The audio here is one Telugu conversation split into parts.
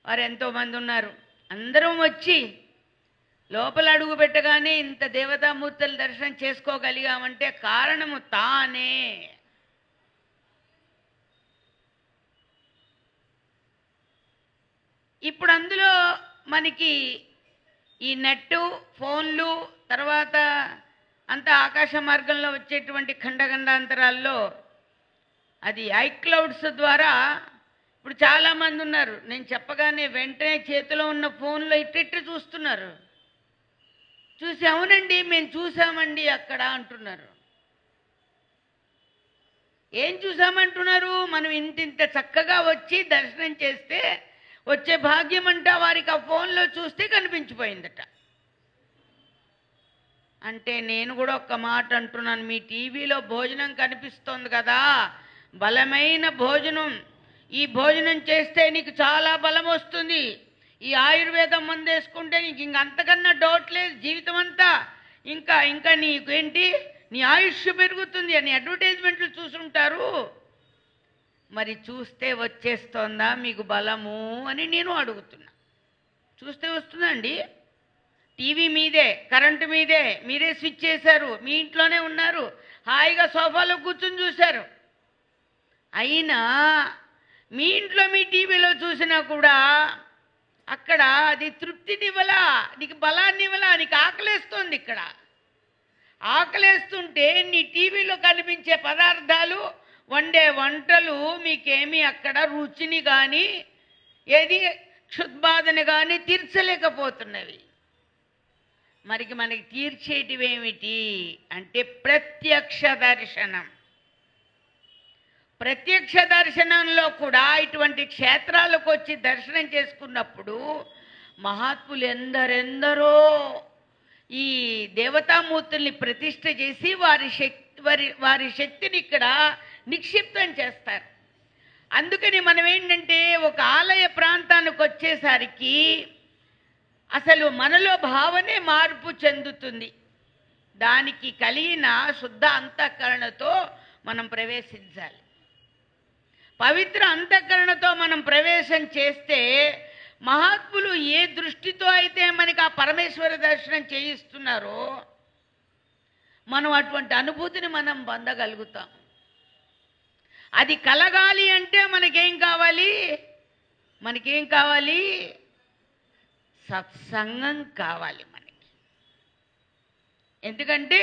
వారు ఎంతోమంది ఉన్నారు. అందరం వచ్చి లోపల అడుగు పెట్టగానే ఇంత దేవతామూర్తుల దర్శనం చేసుకోగలిగామంటే కారణము తానే. ఇప్పుడు అందులో మనకి ఈ నెట్టు, ఫోన్లు, తర్వాత అంత ఆకాశ మార్గంలో వచ్చేటువంటి ఖండఖండాంతరాల్లో అది ఐక్లౌడ్స్ ద్వారా ఇప్పుడు చాలామంది ఉన్నారు. నేను చెప్పగానే వెంటనే చేతిలో ఉన్న ఫోన్లో ఇట్టిట్టు చూస్తున్నారు. చూసి అవునండి మేము చూసామండి అక్కడ అంటున్నారు. ఏం చూసామంటున్నారు? మనం ఇంత చక్కగా వచ్చి దర్శనం చేస్తే వచ్చే భాగ్యం అంట వారికి ఆ ఫోన్లో చూస్తే కనిపించిపోయిందట. అంటే నేను కూడా ఒక్క మాట అంటున్నాను, మీ టీవీలో భోజనం కనిపిస్తోంది కదా, బలమైన భోజనం. ఈ భోజనం చేస్తే నీకు చాలా బలం వస్తుంది. ఈ ఆయుర్వేదం మందు వేసుకుంటే నీకు ఇంక అంతకన్నా డౌట్ లేదు జీవితం అంతా. ఇంకా ఇంకా నీకేంటి, నీ ఆయుష్ పెరుగుతుంది అని అడ్వర్టైజ్మెంట్లు చూసుంటారు. మరి చూస్తే వచ్చేస్తోందా మీకు బలము అని నేను అడుగుతున్నా. చూస్తే వస్తుందండి. టీవీ మీదే, కరెంటు మీదే, మీరే స్విచ్ చేశారు, మీ ఇంట్లోనే ఉన్నారు, హాయిగా సోఫాలో కూర్చుని చూశారు. అయినా మీ ఇంట్లో మీ టీవీలో చూసినా కూడా అక్కడ అది తృప్తినివ్వలా, నీకు బలాన్ని ఇవ్వలా, నీకు ఆకలేస్తుంది. ఇక్కడ ఆకలేస్తుంటే నీ టీవీలో కనిపించే పదార్థాలు, వండే వంటలు మీకేమీ అక్కడ రుచిని కానీ ఏది క్షుద్బాధని కానీ తీర్చలేకపోతున్నవి. మనకి తీర్చేటివేమిటి అంటే ప్రత్యక్ష దర్శనం. ప్రత్యక్ష దర్శనంలో కూడా ఇటువంటి క్షేత్రాలకు వచ్చి దర్శనం చేసుకున్నప్పుడు మహాత్ములు ఎందరెందరో ఈ దేవతామూర్తుల్ని ప్రతిష్ఠ చేసి వారి శక్తిని ఇక్కడ నిక్షిప్తం చేస్తారు. అందుకని మనం ఏంటంటే ఒక ఆలయ ప్రాంతానికి వచ్చేసరికి అసలు మనలో భావనే మార్పు చెందుతుంది. దానికి కలిగిన శుద్ధ అంతఃకరణతో మనం ప్రవేశించాలి. పవిత్ర అంతఃకరణతో మనం ప్రవేశం చేస్తే మహాత్ములు ఏ దృష్టితో అయితే మనకి ఆ పరమేశ్వర దర్శనం చేయిస్తున్నారో మనం అటువంటి అనుభూతిని మనం పొందగలుగుతాం. అది కలగాలి అంటే మనకేం కావాలి? సత్సంగం కావాలి మనకి. ఎందుకంటే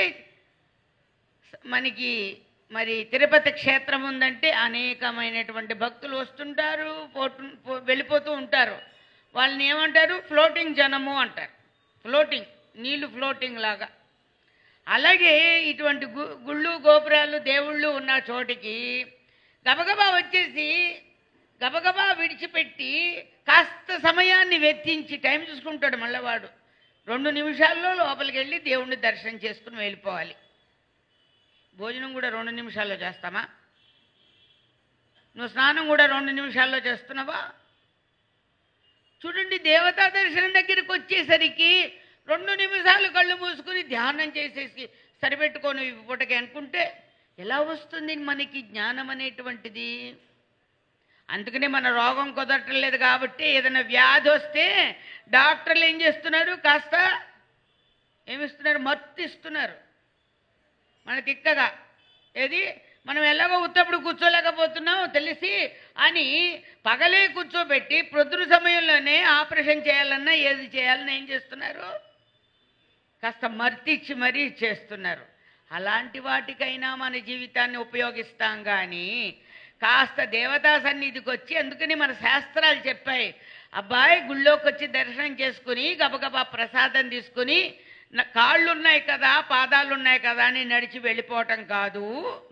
మనకి మరి తిరుపతి క్షేత్రం ఉందంటే అనేకమైనటువంటి భక్తులు వస్తుంటారు, వెళ్ళిపోతూ ఉంటారు. వాళ్ళని ఏమంటారు? ఫ్లోటింగ్ జనము అంటారు. ఫ్లోటింగ్, నీళ్లు ఫ్లోటింగ్ లాగా. అలాగే ఇటువంటి గుళ్ళు, గోపురాలు, దేవుళ్ళు ఉన్న చోటికి గబగబా వచ్చేసి గబగబా విడిచిపెట్టి కాస్త సమయాన్ని వెచ్చించి టైం చూసుకుంటాడు. మళ్ళీ వాడు 2 నిమిషాల్లో లోపలికి వెళ్ళి దేవుణ్ణి దర్శనం చేసుకుని వెళ్ళిపోవాలి. భోజనం కూడా 2 నిమిషాల్లో చేస్తామా? నువ్వు స్నానం కూడా 2 నిమిషాల్లో చేస్తున్నావా? చూడండి, దేవతా దర్శనం దగ్గరికి వచ్చేసరికి 2 నిమిషాలు కళ్ళు మూసుకుని ధ్యానం చేసేసి సరిపెట్టుకొని పూటకి అనుకుంటే ఎలా వస్తుంది మనకి జ్ఞానం అనేటువంటిది? అందుకనే మన రోగం కుదరటం లేదు. కాబట్టి ఏదైనా వ్యాధి వస్తే డాక్టర్లు ఏం చేస్తున్నారు? కాస్త ఏమిస్తున్నారు? మత్తు ఇస్తున్నారు. మన తిక్కగా ఏది మనం ఎలాగో ఉత్తప్పుడు కూర్చోలేకపోతున్నాం తెలిసి అని పగలే కూర్చోబెట్టి ప్రొద్దున సమయంలోనే ఆపరేషన్ చేయాలన్నా ఏది చేయాలన్నా ఏం చేస్తున్నారు? కాస్త మర్తిచ్చి మరీ చేస్తున్నారు. అలాంటి వాటికైనా మన జీవితాన్ని ఉపయోగిస్తాం. కానీ కాస్త దేవతా సన్నిధికి వచ్చి, అందుకని మన శాస్త్రాలు చెప్పాయి, అబ్బాయి గుళ్ళోకి వచ్చి దర్శనం చేసుకుని గబగబా ప్రసాదం తీసుకుని కాళ్ళు ఉన్నాయి కదా, పాదాలు ఉన్నాయి కదా అని నడిచి వెళ్ళిపోవటం కాదు.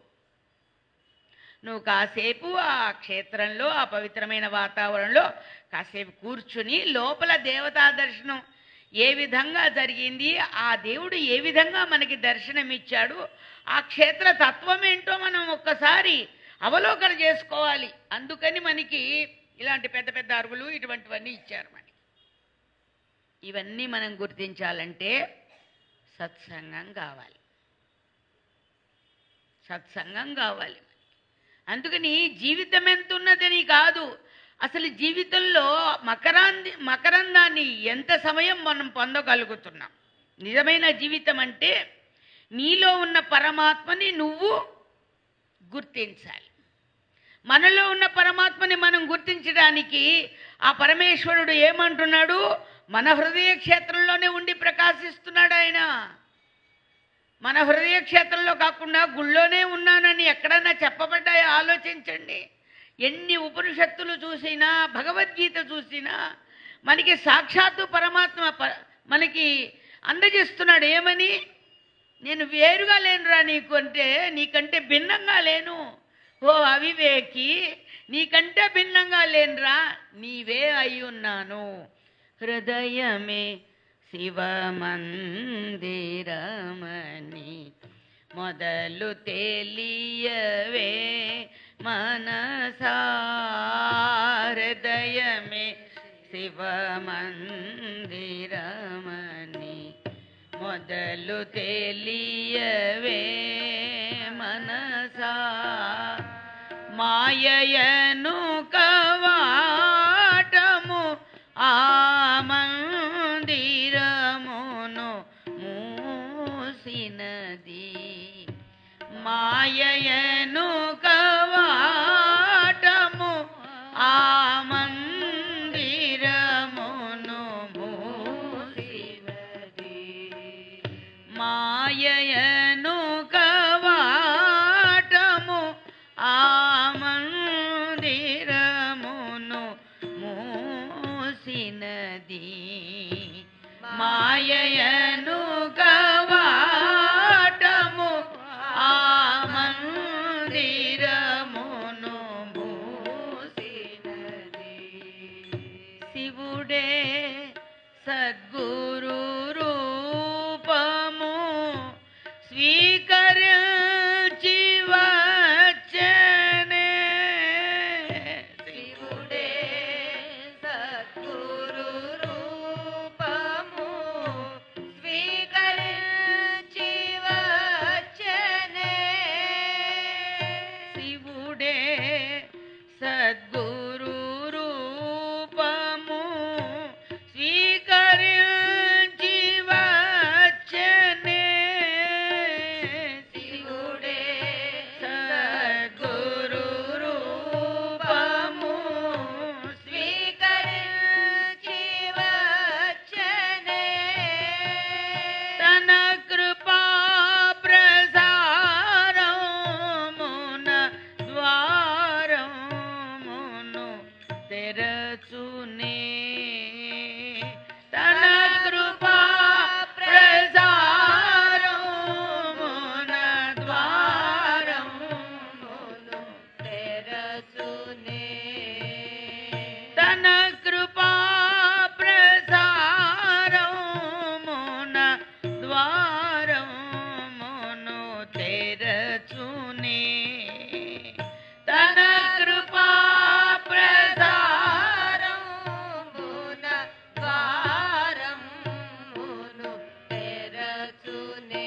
నువ్వు కాసేపు ఆ క్షేత్రంలో, ఆ పవిత్రమైన వాతావరణంలో కాసేపు కూర్చుని లోపల దేవతా దర్శనం ఏ విధంగా జరిగింది, ఆ దేవుడు ఏ విధంగా మనకి దర్శనమిచ్చాడు, ఆ క్షేత్ర తత్వం ఏంటో మనం ఒక్కసారి అవలోకన చేసుకోవాలి. అందుకని మనకి ఇలాంటి పెద్ద పెద్ద అరుగులు ఇటువంటివన్నీ ఇచ్చారు. మనకి ఇవన్నీ మనం గుర్తించాలంటే సత్సంగం కావాలి. సత్సంగం కావాలి. అందుకని జీవితం ఎంత ఉన్నదని కాదు, అసలు జీవితంలో మకరందాన్ని ఎంత సమయం మనం పొందగలుగుతున్నాం? నిజమైన జీవితం అంటే నీలో ఉన్న పరమాత్మని నువ్వు గుర్తించాలి. మనలో ఉన్న పరమాత్మని మనం గుర్తించడానికి ఆ పరమేశ్వరుడు ఏమంటున్నాడు? మన హృదయ క్షేత్రంలోనే ఉండి ప్రకాశిస్తున్నాడు ఆయన. మన హృదయ క్షేత్రంలో కాకుండా గుళ్ళోనే ఉన్నానని ఎక్కడన్నా చెప్పబడ్డాయో ఆలోచించండి. ఎన్ని ఉపనిషత్తులు చూసినా, భగవద్గీత చూసినా మనకి సాక్షాత్తు పరమాత్మ మనకి అందజేస్తున్నాడు. ఏమని? నేను వేరుగా లేనురా నీకు అంటే, నీకంటే భిన్నంగా లేను. ఓ అవివేకి, నీకంటే భిన్నంగా లేనురా, నీవే అయి ఉన్నాను. హృదయమే శివమందిరమని మొదలు తెలియవే మనసా. హృదయమే శివమందిరమని మొదలు తెలియవే మనసా. మాయయను కవాటము ఆ మందిరమును మూసినది. మాయయను కవాటము ఆ మందిరమును మూసినది. మాయయను కవాటము ఆ మందిరమును మూసినది. మాయయను కవాటము ఆ మందిరమును మూసినది. శివుడే సద్గురు రూపము స్వీకరించి వచ్చెనే. శివుడే సద్గురు రూపము స్వీకరించి వచ్చెనే. శివుడే సద్గురు రూపము స్వీకరించి వచ్చెనే. శివుడే సద్గురు రూపము స్వీకరించి వచ్చెనే. తన కృపా ప్రసారమున ద్వారమును తెరచునే. తన కృపా ప్రసారమున ద్వారమును తెరచునే. తన కృపా ప్రసారమున ద్వారమును తెరచునే. తన కృపా ప్రసారమున ద్వారమును తెరచునే.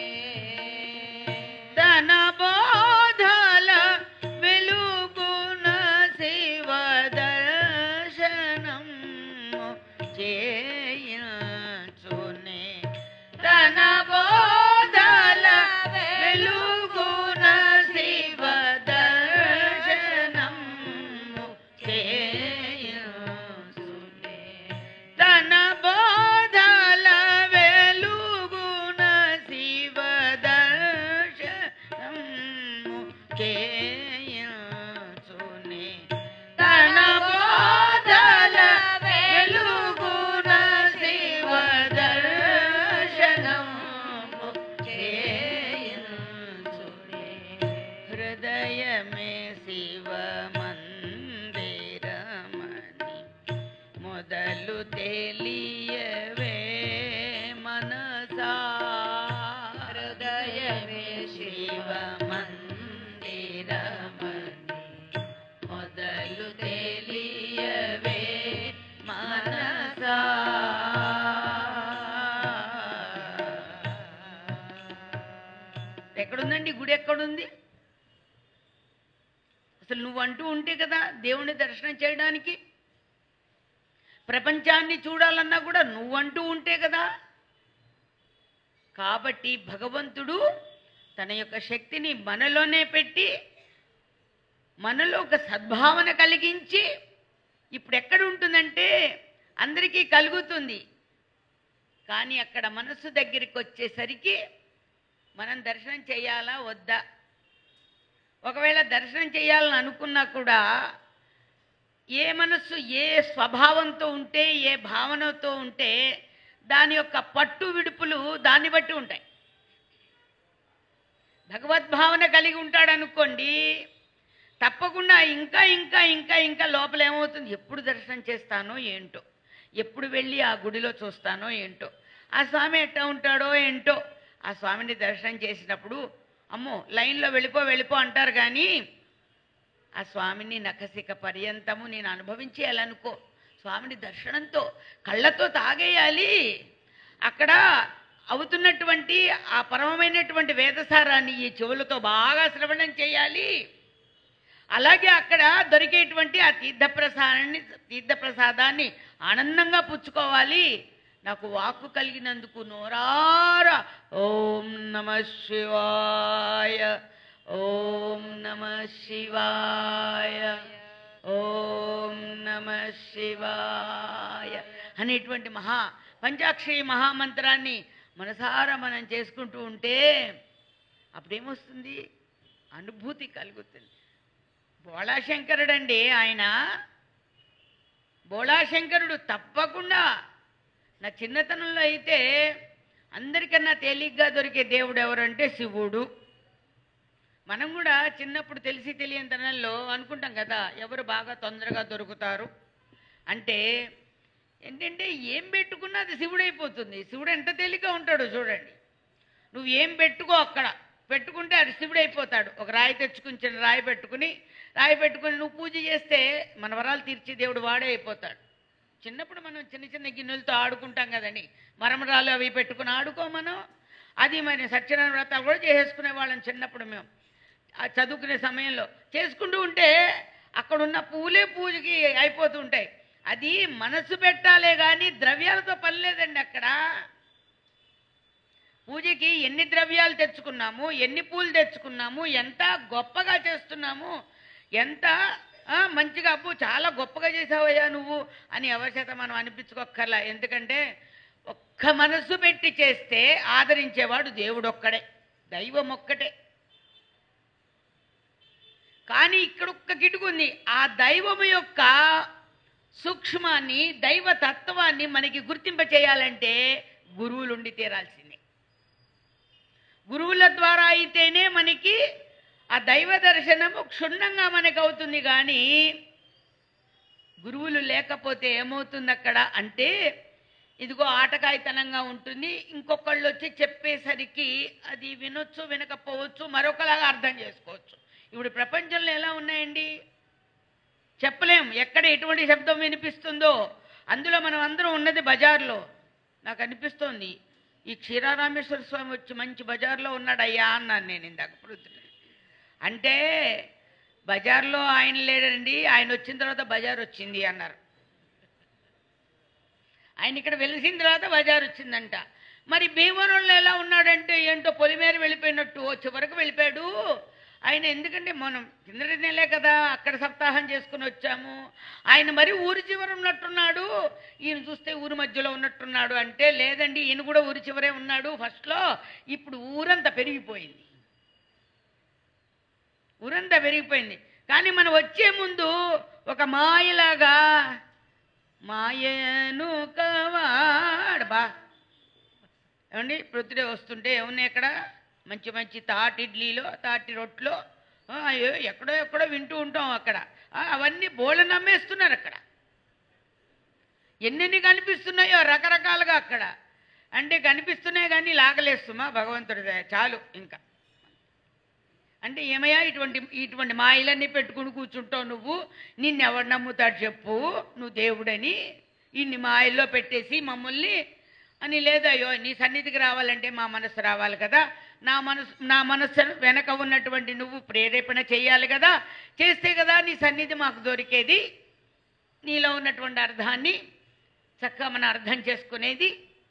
తన బోధల వెలుగున శివ దర్శనము చేయుచునే. తన బోధల వెలుగున శివ దర్శనము చేయుచునే. తన బోధల వెలుగున శివ దర్శనము చేయుచునే. తన బోధల వెలుగున శివ దర్శనము చేయుచునే. హృదయమే శివ మందిరమని మొదలు తెలియవే మనసా. హృదయమే శివ మందిరమని మొదలు తెలియవే మనసా. ఎక్కడుందండి గుడి? ఎక్కడుంది అసలు? నువ్వు అంటూ ఉంటే కదా దేవుని దర్శనం చేయడానికి. ప్రపంచాన్ని చూడాలన్నా కూడా నువ్వంటూ ఉంటే కదా. కాబట్టి భగవంతుడు తన యొక్క శక్తిని మనలోనే పెట్టి మనలో ఒక సద్భావన కలిగించి, ఇప్పుడు ఎక్కడ ఉంటుందంటే అందరికీ కలుగుతుంది, కానీ అక్కడ మనస్సు దగ్గరికి వచ్చేసరికి మనం దర్శనం చేయాలా వద్దా? ఒకవేళ దర్శనం చేయాలని అనుకున్నా కూడా ఏ మనస్సు ఏ స్వభావంతో ఉంటే, ఏ భావనతో ఉంటే దాని యొక్క పట్టు విడుపులు దాన్ని బట్టి ఉంటాయి. భగవద్భావన కలిగి ఉంటాడనుకోండి, తప్పకుండా ఇంకా ఇంకా ఇంకా ఇంకా లోపల ఏమవుతుంది, ఎప్పుడు దర్శనం చేస్తానో ఏంటో, ఎప్పుడు వెళ్ళి ఆ గుడిలో చూస్తానో ఏంటో, ఆ స్వామి ఎట్టా ఉంటాడో ఏంటో. ఆ స్వామిని దర్శనం చేసినప్పుడు అమ్మో లైన్లో వెళ్ళిపో అంటారు, కానీ ఆ స్వామిని నఖశిఖ పర్యంతము నేను అనుభవించేయాలనుకో. స్వామిని దర్శనంతో కళ్ళతో తాగేయాలి. అక్కడ అవుతున్నటువంటి ఆ పరమమైనటువంటి వేదసారాన్ని ఈ చెవులతో బాగా శ్రవణం చేయాలి. అలాగే అక్కడ దొరికేటువంటి ఆ తీర్థప్రసాదాన్ని ఆనందంగా పుచ్చుకోవాలి. నాకు వాక్కు కలిగినందుకు నోరారా ఓం నమః శివాయ, ఓం నమః శివాయ, ఓం నమః శివాయ అనేటువంటి పంచాక్షరి మహామంత్రాన్ని మనసారా మనం చేసుకుంటూ ఉంటే అప్పుడేమొస్తుంది, అనుభూతి కలుగుతుంది. బోళాశంకరుడండి ఆయన, బోళాశంకరుడు తప్పకుండా నా చిన్నతనంలో అయితే అందరికన్నా తేలిగ్గా దొరికే దేవుడు ఎవరంటే శివుడు. మనం కూడా చిన్నప్పుడు తెలిసి తెలియని తనంలో అనుకుంటాం కదా, ఎవరు బాగా తొందరగా దొరుకుతారు అంటే ఏంటంటే ఏం పెట్టుకున్నా అది శివుడైపోతుంది. శివుడు ఎంత తేలిగ్గా ఉంటాడో చూడండి. నువ్వు ఏం పెట్టుకో అక్కడ పెట్టుకుంటే అది శివుడైపోతాడు. ఒక రాయి తెచ్చుకుని చిన్న రాయి పెట్టుకుని నువ్వు పూజ చేస్తే మన వరాలు తీర్చి దేవుడు వాడే అయిపోతాడు. చిన్నప్పుడు మనం చిన్న చిన్న గిన్నెలతో ఆడుకుంటాం కదండి, మరమరాలు అవి పెట్టుకుని ఆడుకో మనం. అది మరి సత్యనారాయణ వ్రతాలు కూడా చేసేసుకునే వాళ్ళం చిన్నప్పుడు. మేము ఆ చదువుకునే సమయంలో చేసుకుంటూ ఉంటే అక్కడున్న పూలే పూజకి అయిపోతూ ఉంటాయి. అది మనసు పెట్టాలే కానీ ద్రవ్యాలతో పని లేదండి. అక్కడ పూజకి ఎన్ని ద్రవ్యాలు తెచ్చుకున్నాము, ఎన్ని పూలు తెచ్చుకున్నాము, ఎంత గొప్పగా చేస్తున్నాము, ఎంత మంచిగా అప్పు చాలా గొప్పగా చేసావయ్యా నువ్వు అని ఎవరి చేత మనం అనిపించుకోక్కర్లా. ఎందుకంటే ఒక్క మనసు పెట్టి చేస్తే ఆదరించేవాడు దేవుడు ఒక్కడే, దైవం ఒక్కటే. కానీ ఇక్కడ ఒక్క కిటుకుంది, ఆ దైవము యొక్క సూక్ష్మాన్ని దైవతత్వాన్ని మనకి గుర్తింప చేయాలంటే గురువులు ఉండి తీరాల్సిందే. గురువుల ద్వారా అయితేనే మనకి ఆ దైవ దర్శనము క్షుణ్ణంగా మనకు అవుతుంది. కానీ గురువులు లేకపోతే ఏమవుతుంది అక్కడ అంటే ఇదిగో ఆటకాయితనంగా ఉంటుంది. ఇంకొకళ్ళు వచ్చి చెప్పేసరికి అది వినొచ్చు, వినకపోవచ్చు, మరొకలాగా అర్థం చేసుకోవచ్చు. ఇప్పుడు ప్రపంచంలో ఎలా ఉన్నాయండి చెప్పలేం, ఎక్కడ ఎటువంటి శబ్దం వినిపిస్తుందో. అందులో మనం అందరం ఉన్నది బజార్లో. నాకు అనిపిస్తోంది ఈ క్షీరారామేశ్వర స్వామి వచ్చి మంచి బజార్లో ఉన్నాడయ్యా అన్నాను నేను ఇందాక ప్రొద్దున. అంటే బజార్లో ఆయన లేడండి, ఆయన వచ్చిన తర్వాత బజార్ వచ్చింది అన్నారు. ఆయన ఇక్కడ వెలిసిన తర్వాత బజార్ వచ్చిందంట. మరి భీమవరంలో ఎలా ఉన్నాడంటే ఏంటో పొలిమేర వెళ్ళిపోయినట్టు చివరకు వెళ్ళిపోయాడు ఆయన. ఎందుకంటే మనం కిందటి నెలే కదా అక్కడ సప్తాహం చేసుకుని వచ్చాము. ఆయన మరి ఊరి చివర ఉన్నట్టున్నాడు, ఈయన చూస్తే ఊరి మధ్యలో ఉన్నట్టున్నాడు. అంటే లేదండి, ఈయన కూడా ఊరి చివరే ఉన్నాడు ఫస్ట్లో, ఇప్పుడు ఊరంతా పెరిగిపోయింది, ఊరంతా పెరిగిపోయింది. కానీ మనం వచ్చే ముందు ఒక మాయలాగా మాయను కవాడు బా ఏమండి ప్రొద్దుడే వస్తుంటే ఏమున్నాయి అక్కడ మంచి మంచి తాటి ఇడ్లీలో తాటి రొట్లో ఎక్కడో ఎక్కడో వింటూ ఉంటాం. అక్కడ అవన్నీ బోళ్ళ నమ్మేస్తున్నారు. అక్కడ ఎన్నెన్ని కనిపిస్తున్నాయో రకరకాలుగా అక్కడ. అంటే కనిపిస్తున్నాయి కానీ లాగలేస్తుమా భగవంతుడి చాలు. ఇంకా అంటే ఏమయ్యా ఇటువంటి మాయలన్నీ పెట్టుకుని కూర్చుంటావు నువ్వు, నిన్నెవడు నమ్ముతాడు చెప్పు, నువ్వు దేవుడని ఇన్ని మాయల్లో పెట్టేసి మమ్మల్ని అని. లేదయ్యో నీ సన్నిధికి రావాలంటే మా మనసు రావాలి కదా, నా మనసు వెనక ఉన్నటువంటి నువ్వు ప్రేరేపణ చేయాలి కదా, చేస్తే కదా నీ సన్నిధి మాకు దొరికేది, నీలో ఉన్నటువంటి అర్థాన్ని చక్కగా మనం అర్థం చేసుకునేది.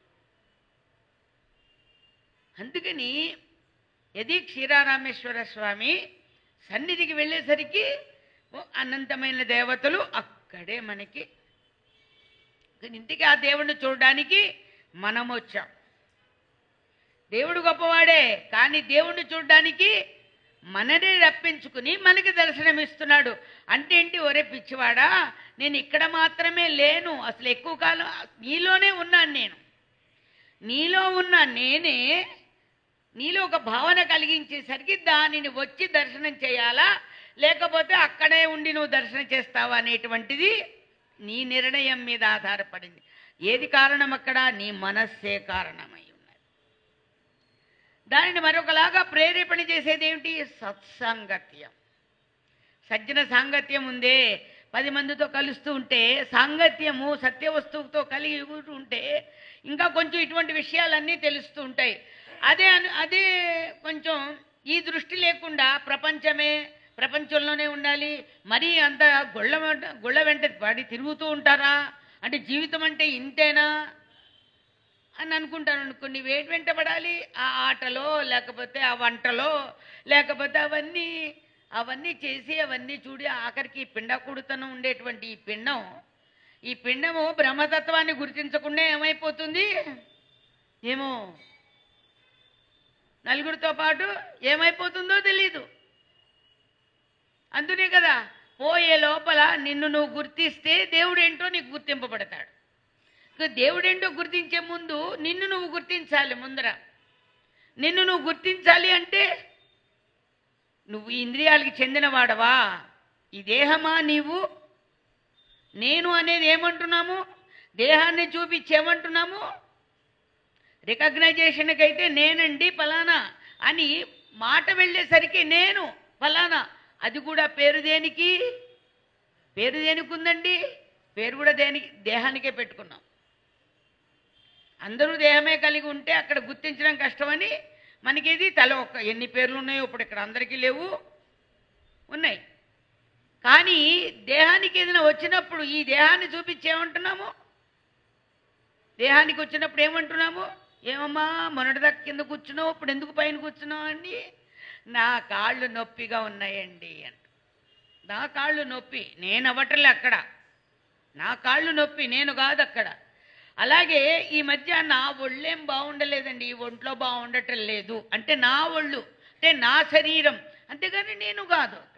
అందుకని యది క్షీరారామేశ్వర స్వామి సన్నిధికి వెళ్ళేసరికి అనంతమైన దేవతలు అక్కడే మనకి. ఇంటికి ఆ దేవుణ్ణి చూడడానికి మనం వచ్చాం. దేవుడు గొప్పవాడే, కానీ దేవుణ్ణి చూడడానికి మననే రప్పించుకుని మనకి దర్శనమిస్తున్నాడు. అంటే ఏంటి? ఒరే పిచ్చివాడా, నేను ఇక్కడ మాత్రమే లేను, అసలు ఎక్కువ కాలం నీలోనే ఉన్నాను. నేను నీలో ఉన్న నేనే నీలో ఒక భావన కలిగించేసరికి దానిని వచ్చి దర్శనం చేయాలా, లేకపోతే అక్కడే ఉండి నువ్వు దర్శనం చేస్తావా అనేటువంటిది నీ నిర్ణయం మీద ఆధారపడింది. ఏది కారణం అక్కడ? నీ మనస్సే కారణమై ఉన్నది. దానిని మరొకలాగా ప్రేరేపణ చేసేది ఏమిటి? సత్సాంగత్యం. సజ్జన సాంగత్యం ఉందే, 10 మందితో కలుస్తూ ఉంటే, సాంగత్యము సత్య వస్తువుతో కలిగి ఉంటే ఇంకా కొంచెం ఇటువంటి విషయాలన్నీ తెలుస్తూ ఉంటాయి. అదే కొంచెం ఈ దృష్టి లేకుండా ప్రపంచంలోనే ఉండాలి, మరీ అంత గుళ్ళ వెంట పడి తిరుగుతూ ఉంటారా అంటే జీవితం అంటే ఇంతేనా అని అనుకుంటాను. అనుకోండి, వేటి వెంట పడాలి? ఆ ఆటలో, లేకపోతే ఆ వంటలో, లేకపోతే అవన్నీ చేసి అవన్నీ చూడి ఆఖరికి పిండకూడుతనం ఉండేటువంటి ఈ పిండము బ్రహ్మతత్వాన్ని గుర్తించకుండా ఏమైపోతుంది ఏమో, నలుగురితో పాటు ఏమైపోతుందో తెలీదు. అందునే కదా పోయే లోపల నిన్ను నువ్వు గుర్తిస్తే దేవుడేంటో నీకు గుర్తింపబడతాడు. దేవుడేంటో గుర్తించే ముందు నిన్ను నువ్వు గుర్తించాలి. ముందర నిన్ను నువ్వు గుర్తించాలి అంటే నువ్వు ఈ ఇంద్రియాలకి చెందినవాడవా, ఈ దేహమా నీవు? నేను అనేది ఏమంటున్నాము? దేహాన్ని చూపించేమంటున్నాము? రికగ్నైజేషన్కి అయితే నేనండి ఫలానా అని మాట వెళ్ళేసరికి నేను ఫలానా, అది కూడా పేరు దేనికి ఉందండి? పేరు కూడా దేహానికే పెట్టుకున్నాం. అందరూ దేహమే కలిగి ఉంటే అక్కడ గుర్తించడం కష్టమని మనకేది ఎన్ని పేర్లు ఉన్నాయో ఇప్పుడు ఇక్కడ అందరికీ లేవు, ఉన్నాయి. కానీ దేహానికి ఏదైనా వచ్చినప్పుడు ఈ దేహాన్ని చూపించేమంటున్నాము? దేహానికి వచ్చినప్పుడు ఏమంటున్నాము? ఏమమ్మా మొన్నటిదాకా కింద కూర్చున్నావు, ఇప్పుడు ఎందుకు పైన కూర్చున్నావు అండి? నా కాళ్ళు నొప్పిగా ఉన్నాయండి అంట. నా కాళ్ళు నొప్పి, నేను అవ్వట్లే అక్కడ, నా కాళ్ళు నొప్పి, నేను కాదు అక్కడ. అలాగే ఈ మధ్య నా ఒళ్ళేం బాగుండలేదండి, ఈ ఒంట్లో బాగుండటం లేదు అంటే నా ఒళ్ళు అంటే నా శరీరం, అంతేగాని నేను కాదు అక్కడ.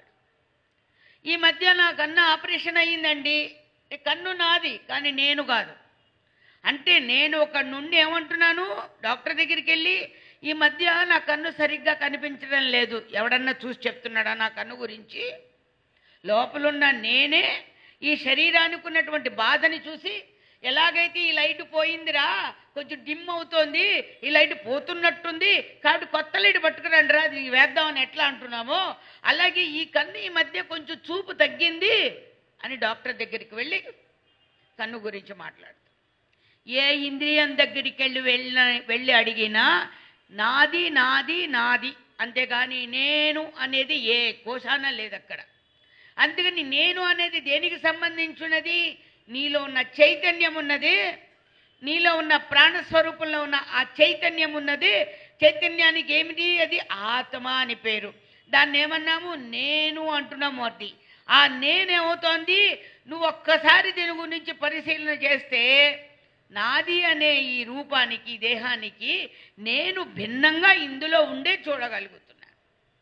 ఈ మధ్య నా కన్ను ఆపరేషన్ అయ్యిందండి, కన్ను నాది కానీ నేను కాదు అంటే నేను ఒక నుండి ఏమంటున్నాను? డాక్టర్ దగ్గరికి వెళ్ళి ఈ మధ్య నా కన్ను సరిగ్గా కనిపించడం లేదు, ఎవడన్నా చూసి చెప్తున్నాడా నా కన్ను గురించి? లోపలున్న నేనే ఈ శరీరానికి ఉన్నటువంటి బాధని చూసి, ఎలాగైతే ఈ లైట్ పోయిందిరా, కొంచెం డిమ్ అవుతోంది, ఈ లైట్ పోతున్నట్టుంది కాబట్టి కొత్త లైట్ పట్టుకురండి రా అది వేద్దామని ఎట్లా అంటున్నామో, అలాగే ఈ కన్ను ఈ మధ్య కొంచెం చూపు తగ్గింది అని డాక్టర్ దగ్గరికి వెళ్ళి కన్ను గురించి మాట్లాడు. ఏ ఇంద్రియం దగ్గరికి వెళ్ళి అడిగినా నాది నాది నాది, అంతేగాని నేను అనేది ఏ కోశాన లేదు అక్కడ. అందుకని నేను అనేది దేనికి సంబంధించినది? నీలో ఉన్న చైతన్యం ఉన్నది, నీలో ఉన్న ప్రాణస్వరూపంలో ఉన్న ఆ చైతన్యం ఉన్నది. చైతన్యానికి ఏమిటి? అది ఆత్మ అని పేరు. దాన్ని ఏమన్నాము? నేను అంటున్నాము. అది ఆ నేనేమవుతోంది? నువ్వు ఒక్కసారి దీని గురించి పరిశీలన చేస్తే నాది అనే ఈ రూపానికి, దేహానికి నేను భిన్నంగా ఇందులో ఉండే చూడగలుగుతున్నాను.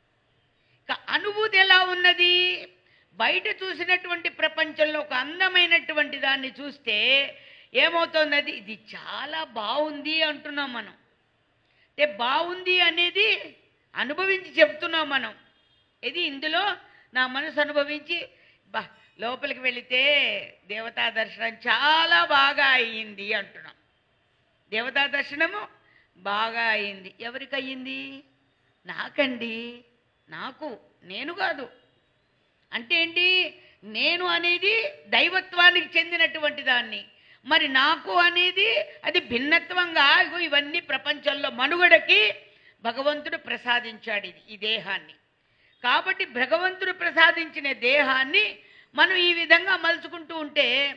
అనుభూతి ఎలా ఉన్నది? బయట చూసినటువంటి ప్రపంచంలో ఒక అందమైనటువంటి దాన్ని చూస్తే ఏమవుతుంది? అది ఇది చాలా బాగుంది అంటున్నాం మనం. అంటే బాగుంది అనేది అనుభవించి చెప్తున్నాం మనం. ఇది ఇందులో నా మనసు అనుభవించి లోపలికి వెళితే దేవతా దర్శనం చాలా బాగా అయ్యింది అంటున్నాం. దేవతా దర్శనము బాగా అయింది. ఎవరికి అయ్యింది? నాకండి, నాకు, నేను కాదు. అంటే ఏంటి? నేను అనేది దైవత్వానికి చెందినటువంటి దాన్ని, మరి నాకు అనేది అది భిన్నత్వంగా ఇవన్నీ ప్రపంచంలో మనుగడకి భగవంతుడు ప్రసాదించాడు ఈ దేహాన్ని. కాబట్టి భగవంతుడు ప్రసాదించిన దేహాన్ని మనం ఈ విధంగా మలుచుకుంటూ ఉంటే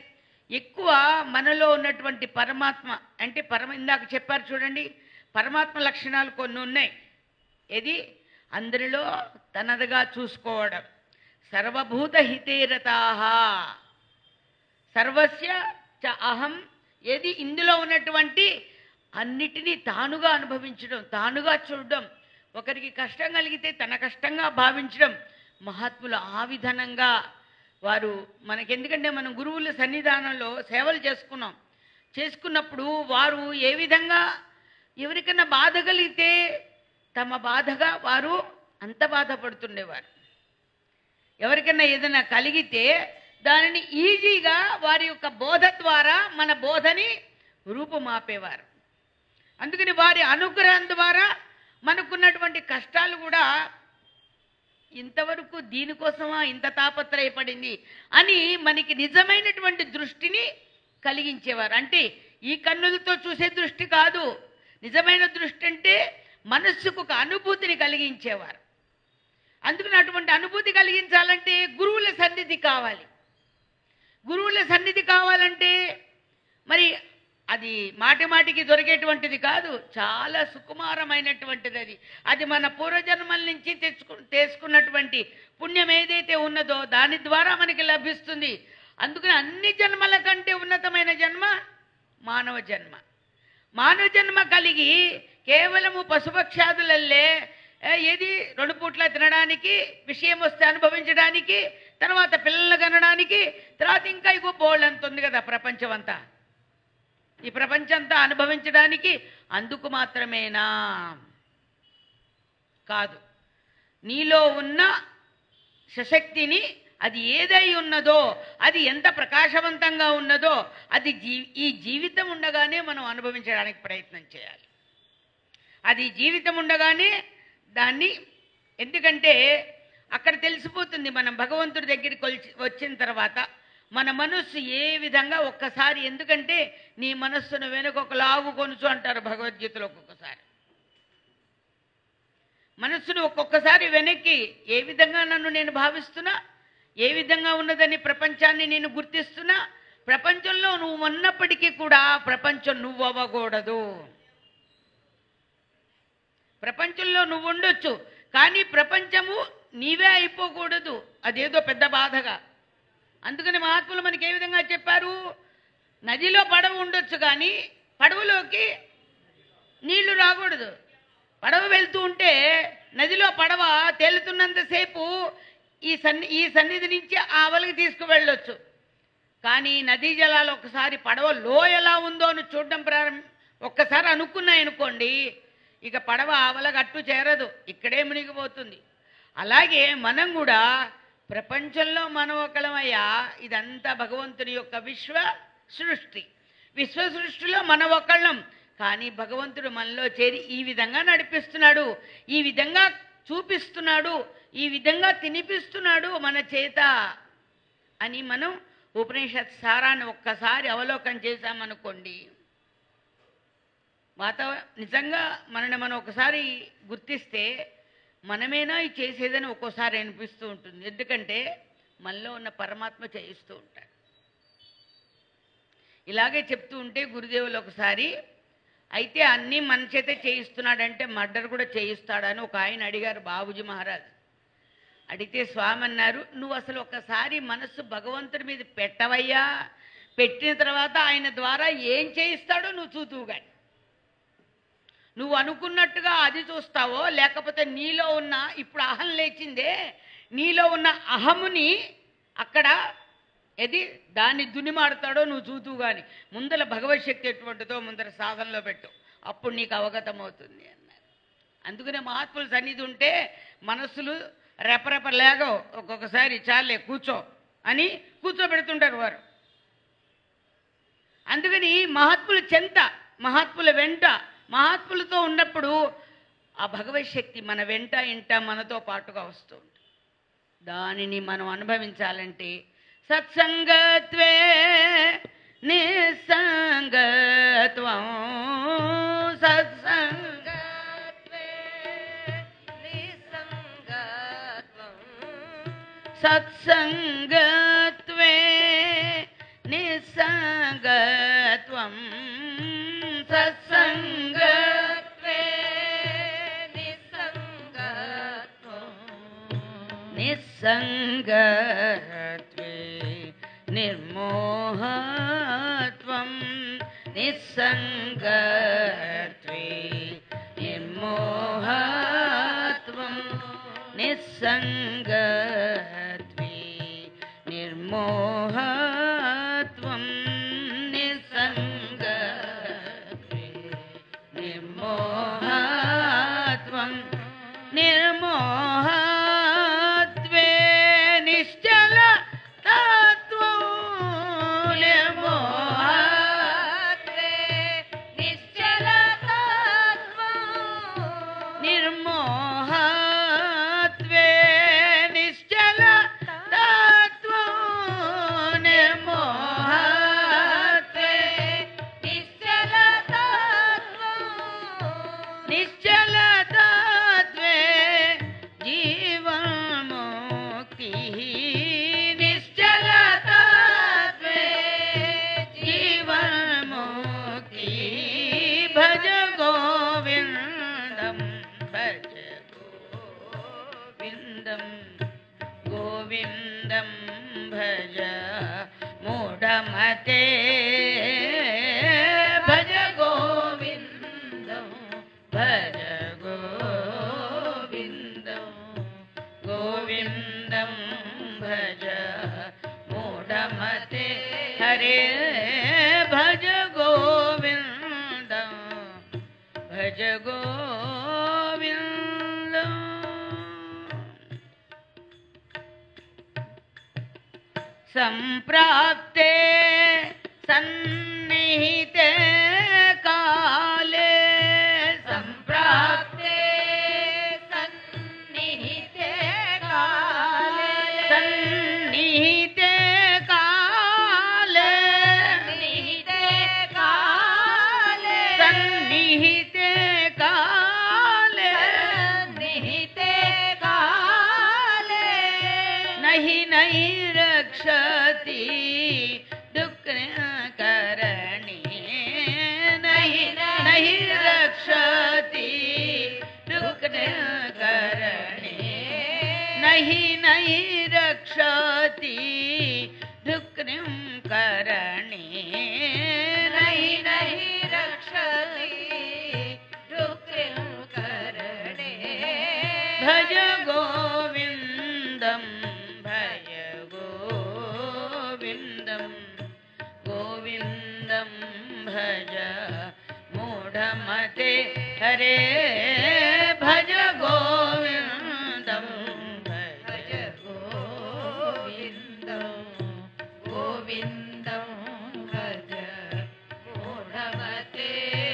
ఎక్కువ మనలో ఉన్నటువంటి పరమాత్మ అంటే ఇందాక చెప్పారు చూడండి, పరమాత్మ లక్షణాలు కొన్ని ఉన్నాయి. ఏది? అందరిలో తనదిగా చూసుకోవడం, సర్వభూత హితేరతాహ, సర్వస్య చ అహం. ఏది? ఇందులో ఉన్నటువంటి అన్నిటినీ తానుగా అనుభవించడం, తానుగా చూడడం, ఒకరికి కష్టం కలిగితే తన కష్టంగా భావించడం. మహాత్ములు ఆ విధానంగా వారు మనకెందుకంటే మనం గురువుల సన్నిధానంలో సేవలు చేసుకున్నప్పుడు వారు ఏ విధంగా ఎవరికైనా బాధ కలిగితే తమ బాధగా వారు అంత బాధపడుతుండేవారు. ఎవరికైనా ఏదైనా కలిగితే దానిని ఈజీగా వారి యొక్క బోధ ద్వారా మన బోధని రూపుమాపేవారు. అందుకని వారి అనుగ్రహం ద్వారా మనకున్నటువంటి కష్టాలు కూడా ఇంతవరకు దీనికోసమా ఇంత తాపత్రయపడింది అని మనకి నిజమైనటువంటి దృష్టిని కలిగించేవారు. అంటే ఈ కన్నులతో చూసే దృష్టి కాదు, నిజమైన దృష్టి అంటే మనస్సుకు ఒక అనుభూతిని కలిగించేవారు. అందుకని అటువంటి అనుభూతి కలిగించాలంటే గురువుల సన్నిధి కావాలి. గురువుల సన్నిధి కావాలంటే మరి అది మాటి మాటికి దొరికేటువంటిది కాదు, చాలా సుకుమారమైనటువంటిది. అది మన పూర్వజన్మల నుంచి చేసుకున్నటువంటి పుణ్యం ఏదైతే ఉన్నదో దాని ద్వారా మనకి లభిస్తుంది. అందుకని అన్ని జన్మల కంటే ఉన్నతమైన జన్మ మానవ జన్మ. మానవ జన్మ కలిగి కేవలము పశుపక్షాదులల్లే ఏది 2 పూట్ల తినడానికి, విషయం వస్తే అనుభవించడానికి, తర్వాత పిల్లలు కనడానికి, తర్వాత ఇంకా ఇగో బోల్డ్ ఉంది కదా ప్రపంచం అంతా, ఈ ప్రపంచంతా అనుభవించడానికి అందుకు మాత్రమేనా? కాదు. నీలో ఉన్న సశక్తిని అది ఏదై ఉన్నదో, అది ఎంత ప్రకాశవంతంగా ఉన్నదో అది ఈ జీవితం ఉండగానే మనం అనుభవించడానికి ప్రయత్నం చేయాలి. అది జీవితం ఉండగానే దాన్ని, ఎందుకంటే అక్కడ తెలిసిపోతుంది మనం భగవంతుడి దగ్గరికి వచ్చిన తర్వాత మన మనస్సు ఏ విధంగా ఒక్కసారి, ఎందుకంటే నీ మనస్సును వెనుక ఒక లాగు కొనుచు అంటారు భగవద్గీతలో. ఒక్కొక్కసారి మనస్సును ఒక్కొక్కసారి వెనక్కి, ఏ విధంగా నన్ను నేను భావిస్తున్నా, ఏ విధంగా ఉన్నదని ప్రపంచాన్ని నేను గుర్తిస్తున్నా, ప్రపంచంలో నువ్వు ఉన్నప్పటికీ కూడా ప్రపంచం నువ్వు అవ్వకూడదు. ప్రపంచంలో నువ్వు ఉండొచ్చు కానీ ప్రపంచము నీవే అయిపోకూడదు. అదేదో పెద్ద బాధగా. అందుకని మహాత్ములు మనకి ఏ విధంగా చెప్పారు? నదిలో పడవ ఉండొచ్చు కానీ పడవలోకి నీళ్లు రాకూడదు. పడవ వెళ్తూ ఉంటే నదిలో పడవ తేలుతున్నంతసేపు ఈ సన్నిధి నుంచి ఆ అవలికి తీసుకువెళ్ళొచ్చు. కానీ నదీ జలాలు ఒకసారి పడవలో ఎలా ఉందో అని చూడడం ఒక్కసారి అనుకున్నాయనుకోండి, ఇక పడవ ఆవలగట్టు చేరదు, ఇక్కడే మునిగిపోతుంది. అలాగే మనం కూడా ప్రపంచంలో మనం ఒకళ్ళమయ్యా. ఇదంతా భగవంతుని యొక్క విశ్వ సృష్టిలో మనం ఒకళ్ళం. కానీ భగవంతుడు మనలో చేరి ఈ విధంగా నడిపిస్తున్నాడు, ఈ విధంగా చూపిస్తున్నాడు, ఈ విధంగా తినిపిస్తున్నాడు మన చేత అని మనం ఉపనిషత్ సారాన్ని ఒక్కసారి అవలోకనం చేశామనుకోండి, నిజంగా మనని మనం ఒకసారి గుర్తిస్తే మనమేనా ఇది చేసేదని ఒక్కోసారి అనిపిస్తూ ఉంటుంది. ఎందుకంటే మనలో ఉన్న పరమాత్మ చేయిస్తూ ఉంటాడు. ఇలాగే చెప్తూ ఉంటే గురుదేవులు ఒకసారి, అయితే అన్నీ మన చేతే చేయిస్తున్నాడంటే మర్డర్ కూడా చేయిస్తాడని ఒక ఆయన అడిగారు బాబుజీ మహారాజ్. అడిగితే స్వామి అన్నారు, నువ్వు అసలు ఒకసారి మనస్సు భగవంతుడి మీద పెట్టవయ్యా, పెట్టిన తర్వాత ఆయన ద్వారా ఏం చేయిస్తాడో నువ్వు చూతువు కానీ, నువ్వు అనుకున్నట్టుగా అది చూస్తావో లేకపోతే నీలో ఉన్న, ఇప్పుడు అహం లేచిందే, నీలో ఉన్న అహముని అక్కడ దాన్ని దునిమాడతాడో నువ్వు చూతువు కానీ, ముందర భగవద్శక్తి ఎటువంటిదో ముందర సాధనలో పెట్టు, అప్పుడు నీకు అవగతం అవుతుంది అన్నారు. అందుకనే మహాత్ముల సన్నిధి ఉంటే మనస్సులు రెపరెప లేగో, ఒక్కొక్కసారి చాలే కూర్చో అని కూర్చోబెడుతుంటారు వారు. అందుకని మహాత్ముల చెంత, మహాత్ముల వెంట, మహాత్ములతో ఉన్నప్పుడు ఆ భగవద్శక్తి మన వెంట ఇంట మనతో పాటుగా వస్తూ ఉంటుంది. దానిని మనం అనుభవించాలంటే సత్సంగత్వే నిస్సంగత్వం, సత్సంగత్వే నిస్సంగత్వం, సత్సంగత్వే నిస్సంగత్వం. నిస్సంగత్వం సత్సంగత్వే నిస్సంగత్వే నిర్మోహత్వం నిస్సంగత్వే నిర్మోహత్వం నిస్సంగత్వే నిర్మోహత్వం నిస్సంగత్వే నిర్మోహత్వం నిర్మోహత్వే నిశ్చల తత్వం నిర్మోహత్వే నిశ్చల తత్వం నిర్మోహత్వే నిశ్చల తత్వం నిర్మోహత్వే నిశ్చల తత్వం నిశ్చల తత్వే జీవన్ముక్తి నిశ్చల తత్వే జీవన్ముక్తి భజ గోవిందం భజ గోవిందం గోవిందం భజ మూఢమతే భజ గోవిందం భజ గోవిందం గోవిందం భజ మూఢమతే హరే భజ గోవిందం భజ గోవిందం సంప్రాప్తే సన్నిహితే కాలే సంప్రాప్తే సన్నిహితే కాలే సన్నిహితే కాలే సన్నిహితే కాలే సన్నిహితే కాలే సన్నిహితే కాలే నహి నహి రక్షతి दुख करणी नहीं नहीं रक्षति दुख करणी नहीं नहीं रक्षति दुख करणी नहीं नहीं रक्षति दुख करणी भज गोविंदम भज गोविंदम गोविंदम भज मूढ़मते हरे भज गोविंदम भज गोविंदम गोविंदम भज मूढ़मते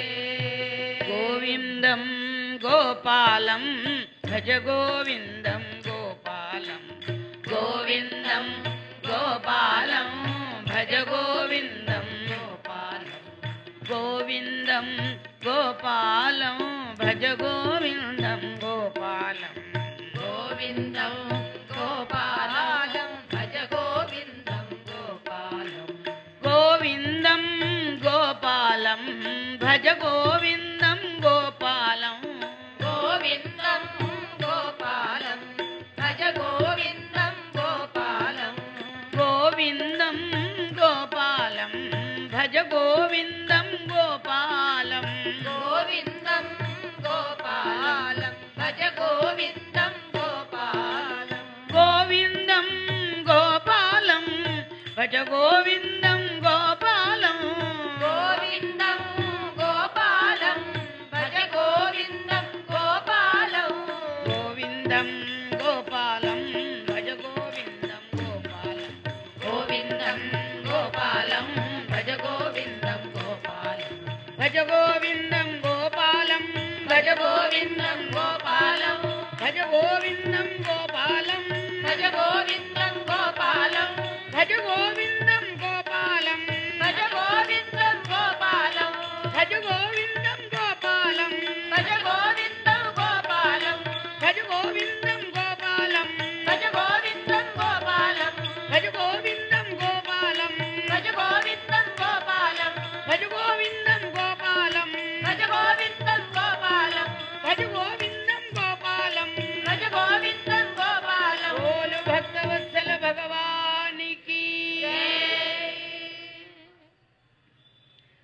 गोविंदम गोपालम भज गोविंदम गोपालम गोविंदम गोपालम भज गोविंदम गोपालम गोविंदम गोपालम भज गोविंदम गोपालम गोविंदम गोपालम भज गोविंदम गोपालम गोविंदम गोपालम भज गोविंदम गोपालम गोविंदम गोपालम भज गोविंदम गोपालम गोविंदम गोपालम भज गोविंदम गोपालम गोविंदम गोपालम भज गोविंदम गोपालम गोविंदम गोपालम भज गोविंदम गोपालम गोविंदम गोपालम भज गोविंदम गोपालम गोविंदम गोपालम भज गोविंदम गोपालम गोविंदम गोपालम भज गोविंदम गोपालम भज गोविंदम गोपालम भज गोविंदम गोपालम भज गोविंदम गोपालम भज गोविंदम गोपालम भज गोविंदम गोपालम भज गोविंदम गोपालम भज गोविंदम गोपालम भज गोविंदम गोपालम भज गोविंदम गोपालम भज गोविंदम गोपालम भज गोविंदम गोपालम भज गोविंदम गोपालम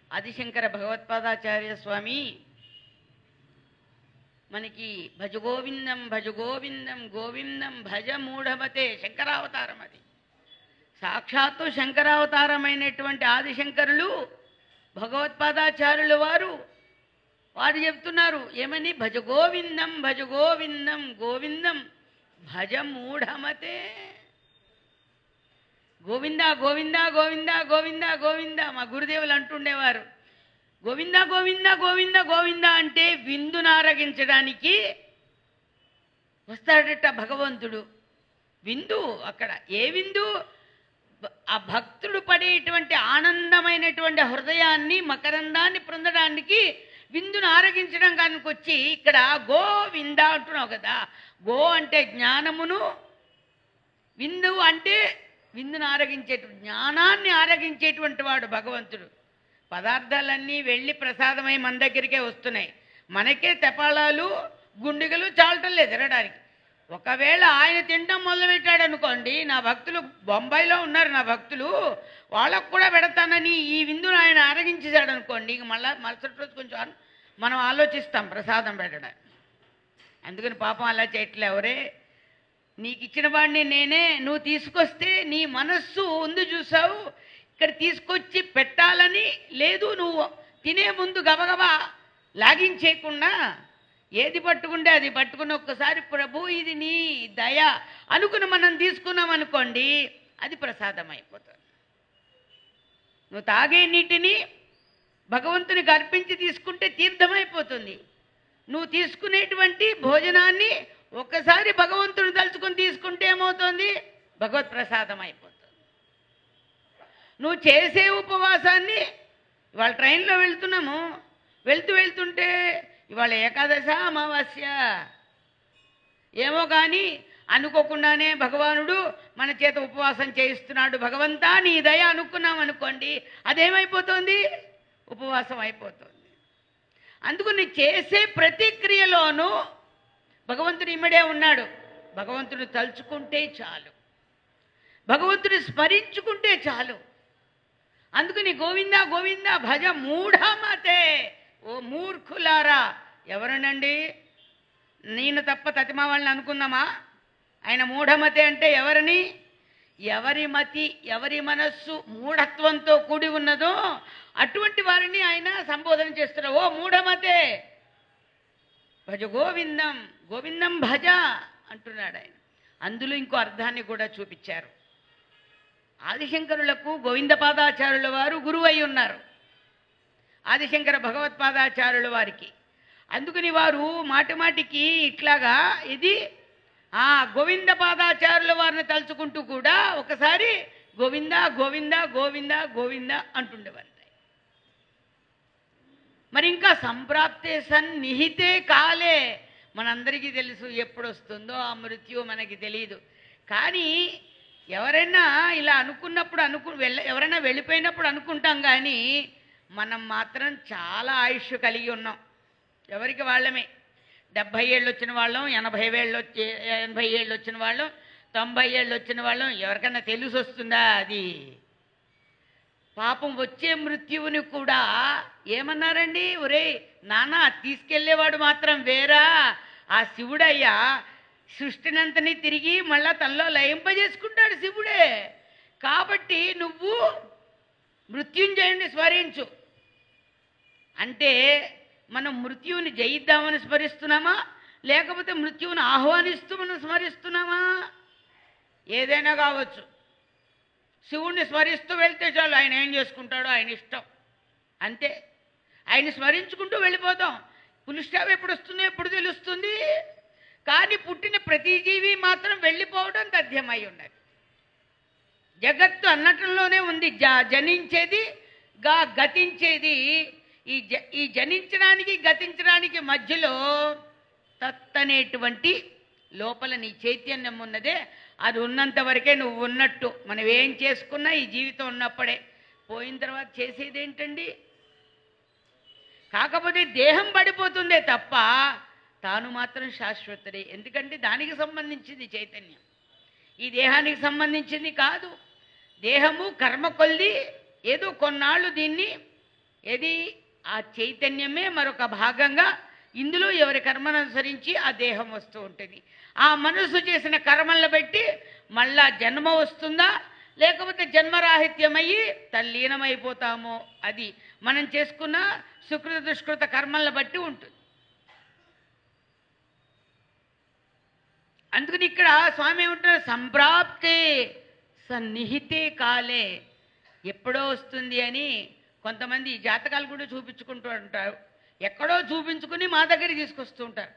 ఆదిశంకర భగవత్పాదాచార్య స్వామి మనకి భజగోవిందం భజగోవిందం గోవిందం భజ మూఢమతే శంకరావతారం. అది సాక్షాత్తు శంకరావతారమైనటువంటి ఆదిశంకరులు భగవత్పాదాచార్యుల వారు చెప్తున్నారు ఏమని? భజగోవిందం భజగోవిందం గోవిందం భజ మూఢమతే. గోవింద గోవింద గోవింద గోవింద గోవింద మా గురుదేవులు అంటుండేవారు. గోవింద గోవింద గోవింద గోవింద అంటే విందును ఆరగించడానికి వస్తాడట భగవంతుడు. విందు అక్కడ ఏ విందు? ఆ భక్తుడు పడేటువంటి ఆనందమైనటువంటి హృదయాన్ని మకరందాన్ని పొందడానికి విందును ఆరగించడానికి వచ్చి ఇక్కడ గోవింద అంటున్నావు కదా. గో అంటే జ్ఞానమును, విందు అంటే విందును ఆరగించేటువంటి జ్ఞానాన్ని ఆరగించేటువంటి వాడు భగవంతుడు. పదార్థాలన్నీ వెళ్ళి ప్రసాదమై మన దగ్గరికే వస్తున్నాయి. మనకే తెపాళాలు గుండిగలు చాలటం లేదు తినడానికి. ఒకవేళ ఆయన తినడం మొదలుపెట్టాడు అనుకోండి, నా భక్తులు బొంబాయిలో ఉన్నారు, నా భక్తులు వాళ్ళకు కూడా పెడతానని ఈ విందును ఆయన ఆరగించేశాడు అనుకోండి, ఇంక మరుసటి రోజు కొంచెం మనం ఆలోచిస్తాం ప్రసాదం పెట్టడానికి. అందుకని పాపం అలా చేయట్లే. ఎవరే నీకు ఇచ్చిన వాడిని నేనే, నువ్వు తీసుకొస్తే నీ మనస్సు ఉంది చూసావు, ఇక్కడ తీసుకొచ్చి పెట్టాలని లేదు. నువ్వు తినే ముందు గబగబా లాగించేయకుండా ఏది పట్టుకుంటే అది పట్టుకుని ఒక్కసారి ప్రభు ఇది నీ దయ అనుకుని మనం తీసుకున్నాం అనుకోండి, అది ప్రసాదం అయిపోతుంది. నువ్వు తాగే నీటిని భగవంతునికి అర్పించి తీసుకుంటే తీర్థమైపోతుంది. నువ్వు తీసుకునేటువంటి భోజనాన్ని ఒక్కసారి భగవంతుని తలుచుకొని తీసుకుంటే ఏమవుతుంది? భగవత్ ప్రసాదం అయిపోతుంది. నువ్వు చేసే ఉపవాసాన్ని ఇవాళ ట్రైన్లో వెళ్తున్నాము, వెళ్తుంటే ఇవాళ ఏకాదశ అమావాస్య ఏమో కానీ అనుకోకుండానే భగవానుడు మన చేత ఉపవాసం చేయిస్తున్నాడు, భగవంతా నీ దయ అనుకున్నాం అనుకోండి, అదేమైపోతుంది? ఉపవాసం అయిపోతుంది. అందుకని చేసే ప్రతిక్రియలోనూ భగవంతుడు ఇమ్మడే ఉన్నాడు. భగవంతుడు తలుచుకుంటే చాలు, భగవంతుడు స్మరించుకుంటే చాలు. అందుకని గోవింద గోవింద భజ మూఢమతే. ఓ మూర్ఖులారా, ఎవరనండి? నేను తప్ప తతిమా వాళ్ళని అనుకుందామా? ఆయన మూఢమతే అంటే ఎవరిని? ఎవరి మతి ఎవరి మనస్సు మూఢత్వంతో కూడి ఉన్నదో అటువంటి వారిని ఆయన సంబోధన చేస్తున్నారు. ఓ మూఢమతే భజ గోవిందం గోవిందం భజ అంటున్నాడు ఆయన. అందులో ఇంకో అర్థాన్ని కూడా చూపించారు. ఆదిశంకరులకు గోవిందపాదాచార్యుల వారు గురువు అయి ఉన్నారు, ఆదిశంకర భగవత్పాదాచార్యుల వారికి. అందుకని వారు మాటిమాటికి ఇట్లాగా ఇది గోవిందపాదాచార్యుల వారిని తలుచుకుంటూ కూడా ఒకసారి గోవింద గోవింద గోవింద గోవింద అంటుండేవారు. మరి ఇంకా సంప్రాప్తే సన్నిహితే కాలే, మనందరికీ తెలుసు ఎప్పుడు వస్తుందో ఆ మృత్యు మనకి తెలియదు. కానీ ఎవరైనా ఇలా అనుకున్నప్పుడు ఎవరైనా వెళ్ళిపోయినప్పుడు అనుకుంటాం, కానీ మనం మాత్రం చాలా ఆయుష్ కలిగి ఉన్నాం. ఎవరికి వాళ్ళమే 70 ఏళ్ళు వచ్చిన వాళ్ళం, 80 ఏళ్ళు వచ్చిన వాళ్ళం, 90 ఏళ్ళు వచ్చిన వాళ్ళం. ఎవరికన్నా తెలిసి వస్తుందా? అది పాపం వచ్చే మృత్యువుని కూడా ఏమన్నారండి? ఒరే నానా, తీసుకెళ్లేవాడు మాత్రం వేరా, ఆ శివుడయ్యా సృష్టినంతని తిరిగి మళ్ళా తనలో లయింపజేసుకుంటాడు శివుడే. కాబట్టి నువ్వు మృత్యుంజయుని స్మరించు అంటే మనం మృత్యువుని జయిద్దామని స్మరిస్తున్నామా, లేకపోతే మృత్యువుని ఆహ్వానిస్తూ మనం స్మరిస్తున్నామా? ఏదైనా కావచ్చు. శివుణ్ణి స్మరిస్తూ వెళ్తే చాలు, ఆయన ఏం చేసుకుంటాడో ఆయన ఇష్టం అంతే. ఆయన స్మరించుకుంటూ వెళ్ళిపోతాం. పులిస్టాప్ ఎప్పుడు వస్తుందో ఎప్పుడు తెలుస్తుంది. కానీ పుట్టిన ప్రతి జీవి మాత్రం వెళ్ళిపోవడం తథ్యమై ఉన్నది. జగత్తు అన్నట్లోనే ఉంది, జనించేది గతించేది. ఈ జనించడానికి గతించడానికి మధ్యలో తత్తనేటువంటి లోపల నీ చైతన్యం ఉన్నదే, అది ఉన్నంత వరకే నువ్వు ఉన్నట్టు. మనం ఏం చేసుకున్నా ఈ జీవితం ఉన్నప్పుడే, పోయిన తర్వాత చేసేది ఏంటండి? కాకపోతే దేహం పడిపోతుందే తప్ప తాను మాత్రం శాశ్వతుడే. ఎందుకంటే దానికి సంబంధించింది చైతన్యం, ఈ దేహానికి సంబంధించింది కాదు. దేహము కర్మ కొల్ది ఏదో కొన్నాళ్ళు దీన్ని ఏది ఆ చైతన్యమే మరొక భాగంగా ఇందులో ఎవరి కర్మను అనుసరించి ఆ దేహం వస్తూ ఉంటుంది. ఆ మనసు చేసిన కర్మలను బట్టి మళ్ళా జన్మ వస్తుందా, లేకపోతే జన్మరాహిత్యమయ్యి తల్లీనమైపోతామో, అది మనం చేసుకున్న సుకృత దుష్కృత కర్మలను బట్టి ఉంటుంది. అందుకని ఇక్కడ స్వామి ఏమంటారు, సంప్రాప్తే సన్నిహితే కాలే, ఎప్పుడో వస్తుంది అని. కొంతమంది జాతకాలు కూడా చూపించుకుంటూ ఉంటారు, ఎక్కడో చూపించుకుని మా దగ్గరికి తీసుకొస్తూ ఉంటారు.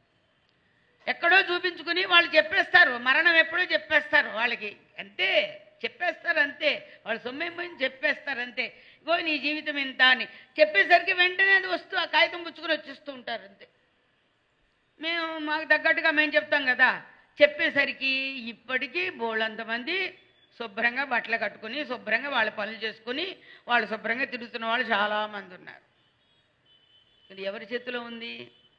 ఎక్కడో చూపించుకుని వాళ్ళు చెప్పేస్తారు, మరణం ఎప్పుడో చెప్పేస్తారు వాళ్ళకి, అంతే చెప్పేస్తారు, అంతే వాళ్ళు సొమ్మేమని చెప్పేస్తారు, అంతే. ఇగో నీ జీవితం ఎంత అని చెప్పేసరికి వెంటనే అది వస్తూ ఆ కాగితం పుచ్చుకొని వచ్చేస్తూ ఉంటారు, అంతే. మేము మాకు తగ్గట్టుగా మేము చెప్తాం కదా, చెప్పేసరికి ఇప్పటికీ బోళ్ళంతమంది శుభ్రంగా బట్టలు కట్టుకుని శుభ్రంగా వాళ్ళ పనులు చేసుకుని వాళ్ళు శుభ్రంగా తిరుగుతున్న వాళ్ళు చాలామంది ఉన్నారు. ఇది ఎవరి చేతిలో ఉంది?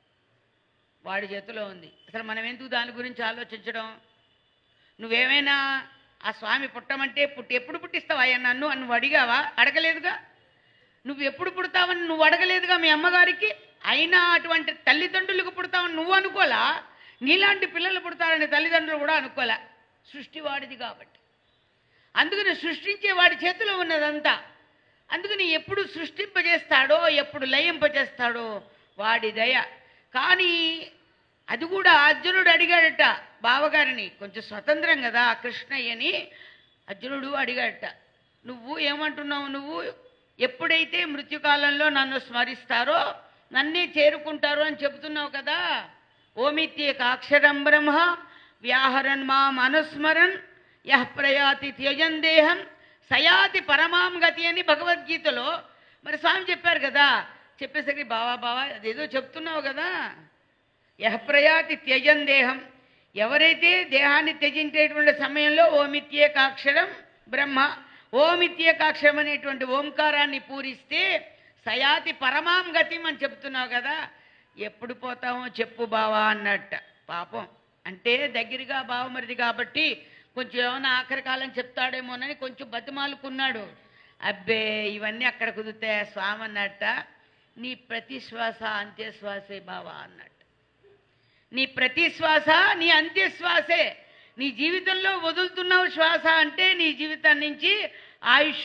వాడి చేతిలో ఉంది. అసలు మనం ఎందుకు దాని గురించి ఆలోచించడం? నువ్వేమైనా ఆ స్వామి పుట్టమంటే ఎప్పుడు పుట్టిస్తావా నన్ను అని నువ్వు అడిగావా? అడగలేదుగా. నువ్వు ఎప్పుడు పుడతావని నువ్వు అడగలేదుగా మీ అమ్మగారికి. అయినా అటువంటి తల్లిదండ్రులకు పుడతావని నువ్వు అనుకోలా, నీలాంటి పిల్లలు పుడతారని తల్లిదండ్రులు కూడా అనుకోలే. సృష్టి వాడిది కాబట్టి. అందుకని సృష్టించే వాడి చేతిలో ఉన్నదంతా. అందుకని ఎప్పుడు సృష్టింపజేస్తాడో ఎప్పుడు లయింపజేస్తాడో వాడి దయ. కానీ అది కూడా అర్జునుడు అడిగాడట బావగారిని, కొంచెం స్వతంత్రం కదా కృష్ణయ్యని. అర్జునుడు అడిగాడట, నువ్వు ఏమంటున్నావు? నువ్వు ఎప్పుడైతే మృత్యుకాలంలో నన్ను స్మరిస్తారో నన్నే చేరుకుంటారు అని చెబుతున్నావు కదా. ఓమిత్యేకాక్షరం బ్రహ్మ వ్యాహరన్ మాం అనుస్మరన్ యః ప్రయాతి త్యజన్ దేహం సయాతి పరమాం గతి అని భగవద్గీతలో మరి స్వామి చెప్పారు కదా. చెప్పేసరికి బావా అదేదో చెప్తున్నావు కదా, యః ప్రయాతి త్యజన్ దేహం, ఎవరైతే దేహాన్ని త్యజించేటువంటి సమయంలో ఓమిత్యేకాక్షరం బ్రహ్మ, ఓమిత్యేకాక్షరం అనేటువంటి ఓంకారాన్ని పూరిస్తే సయాతి పరమాం గతిం అని చెప్తున్నావు కదా. ఎప్పుడు పోతామో చెప్పు బావా అన్నట్ట. పాపం అంటే దగ్గరగా బావమరిది కాబట్టి కొంచెం ఏమైనా ఆఖరి కాలం చెప్తాడేమోనని కొంచెం బతిమాలుకున్నాడు. అబ్బే ఇవన్నీ అక్కడ కుదురుతాయి. స్వామి అన్నట్ట, నీ ప్రతి శ్వాస అంత్యశ్వాసే బావా అన్నట్టు. నీ ప్రతి శ్వాస నీ అంత్యశ్వాసే. నీ జీవితంలో వదులుతున్నావు శ్వాస అంటే నీ జీవితం నుంచి ఆయుష్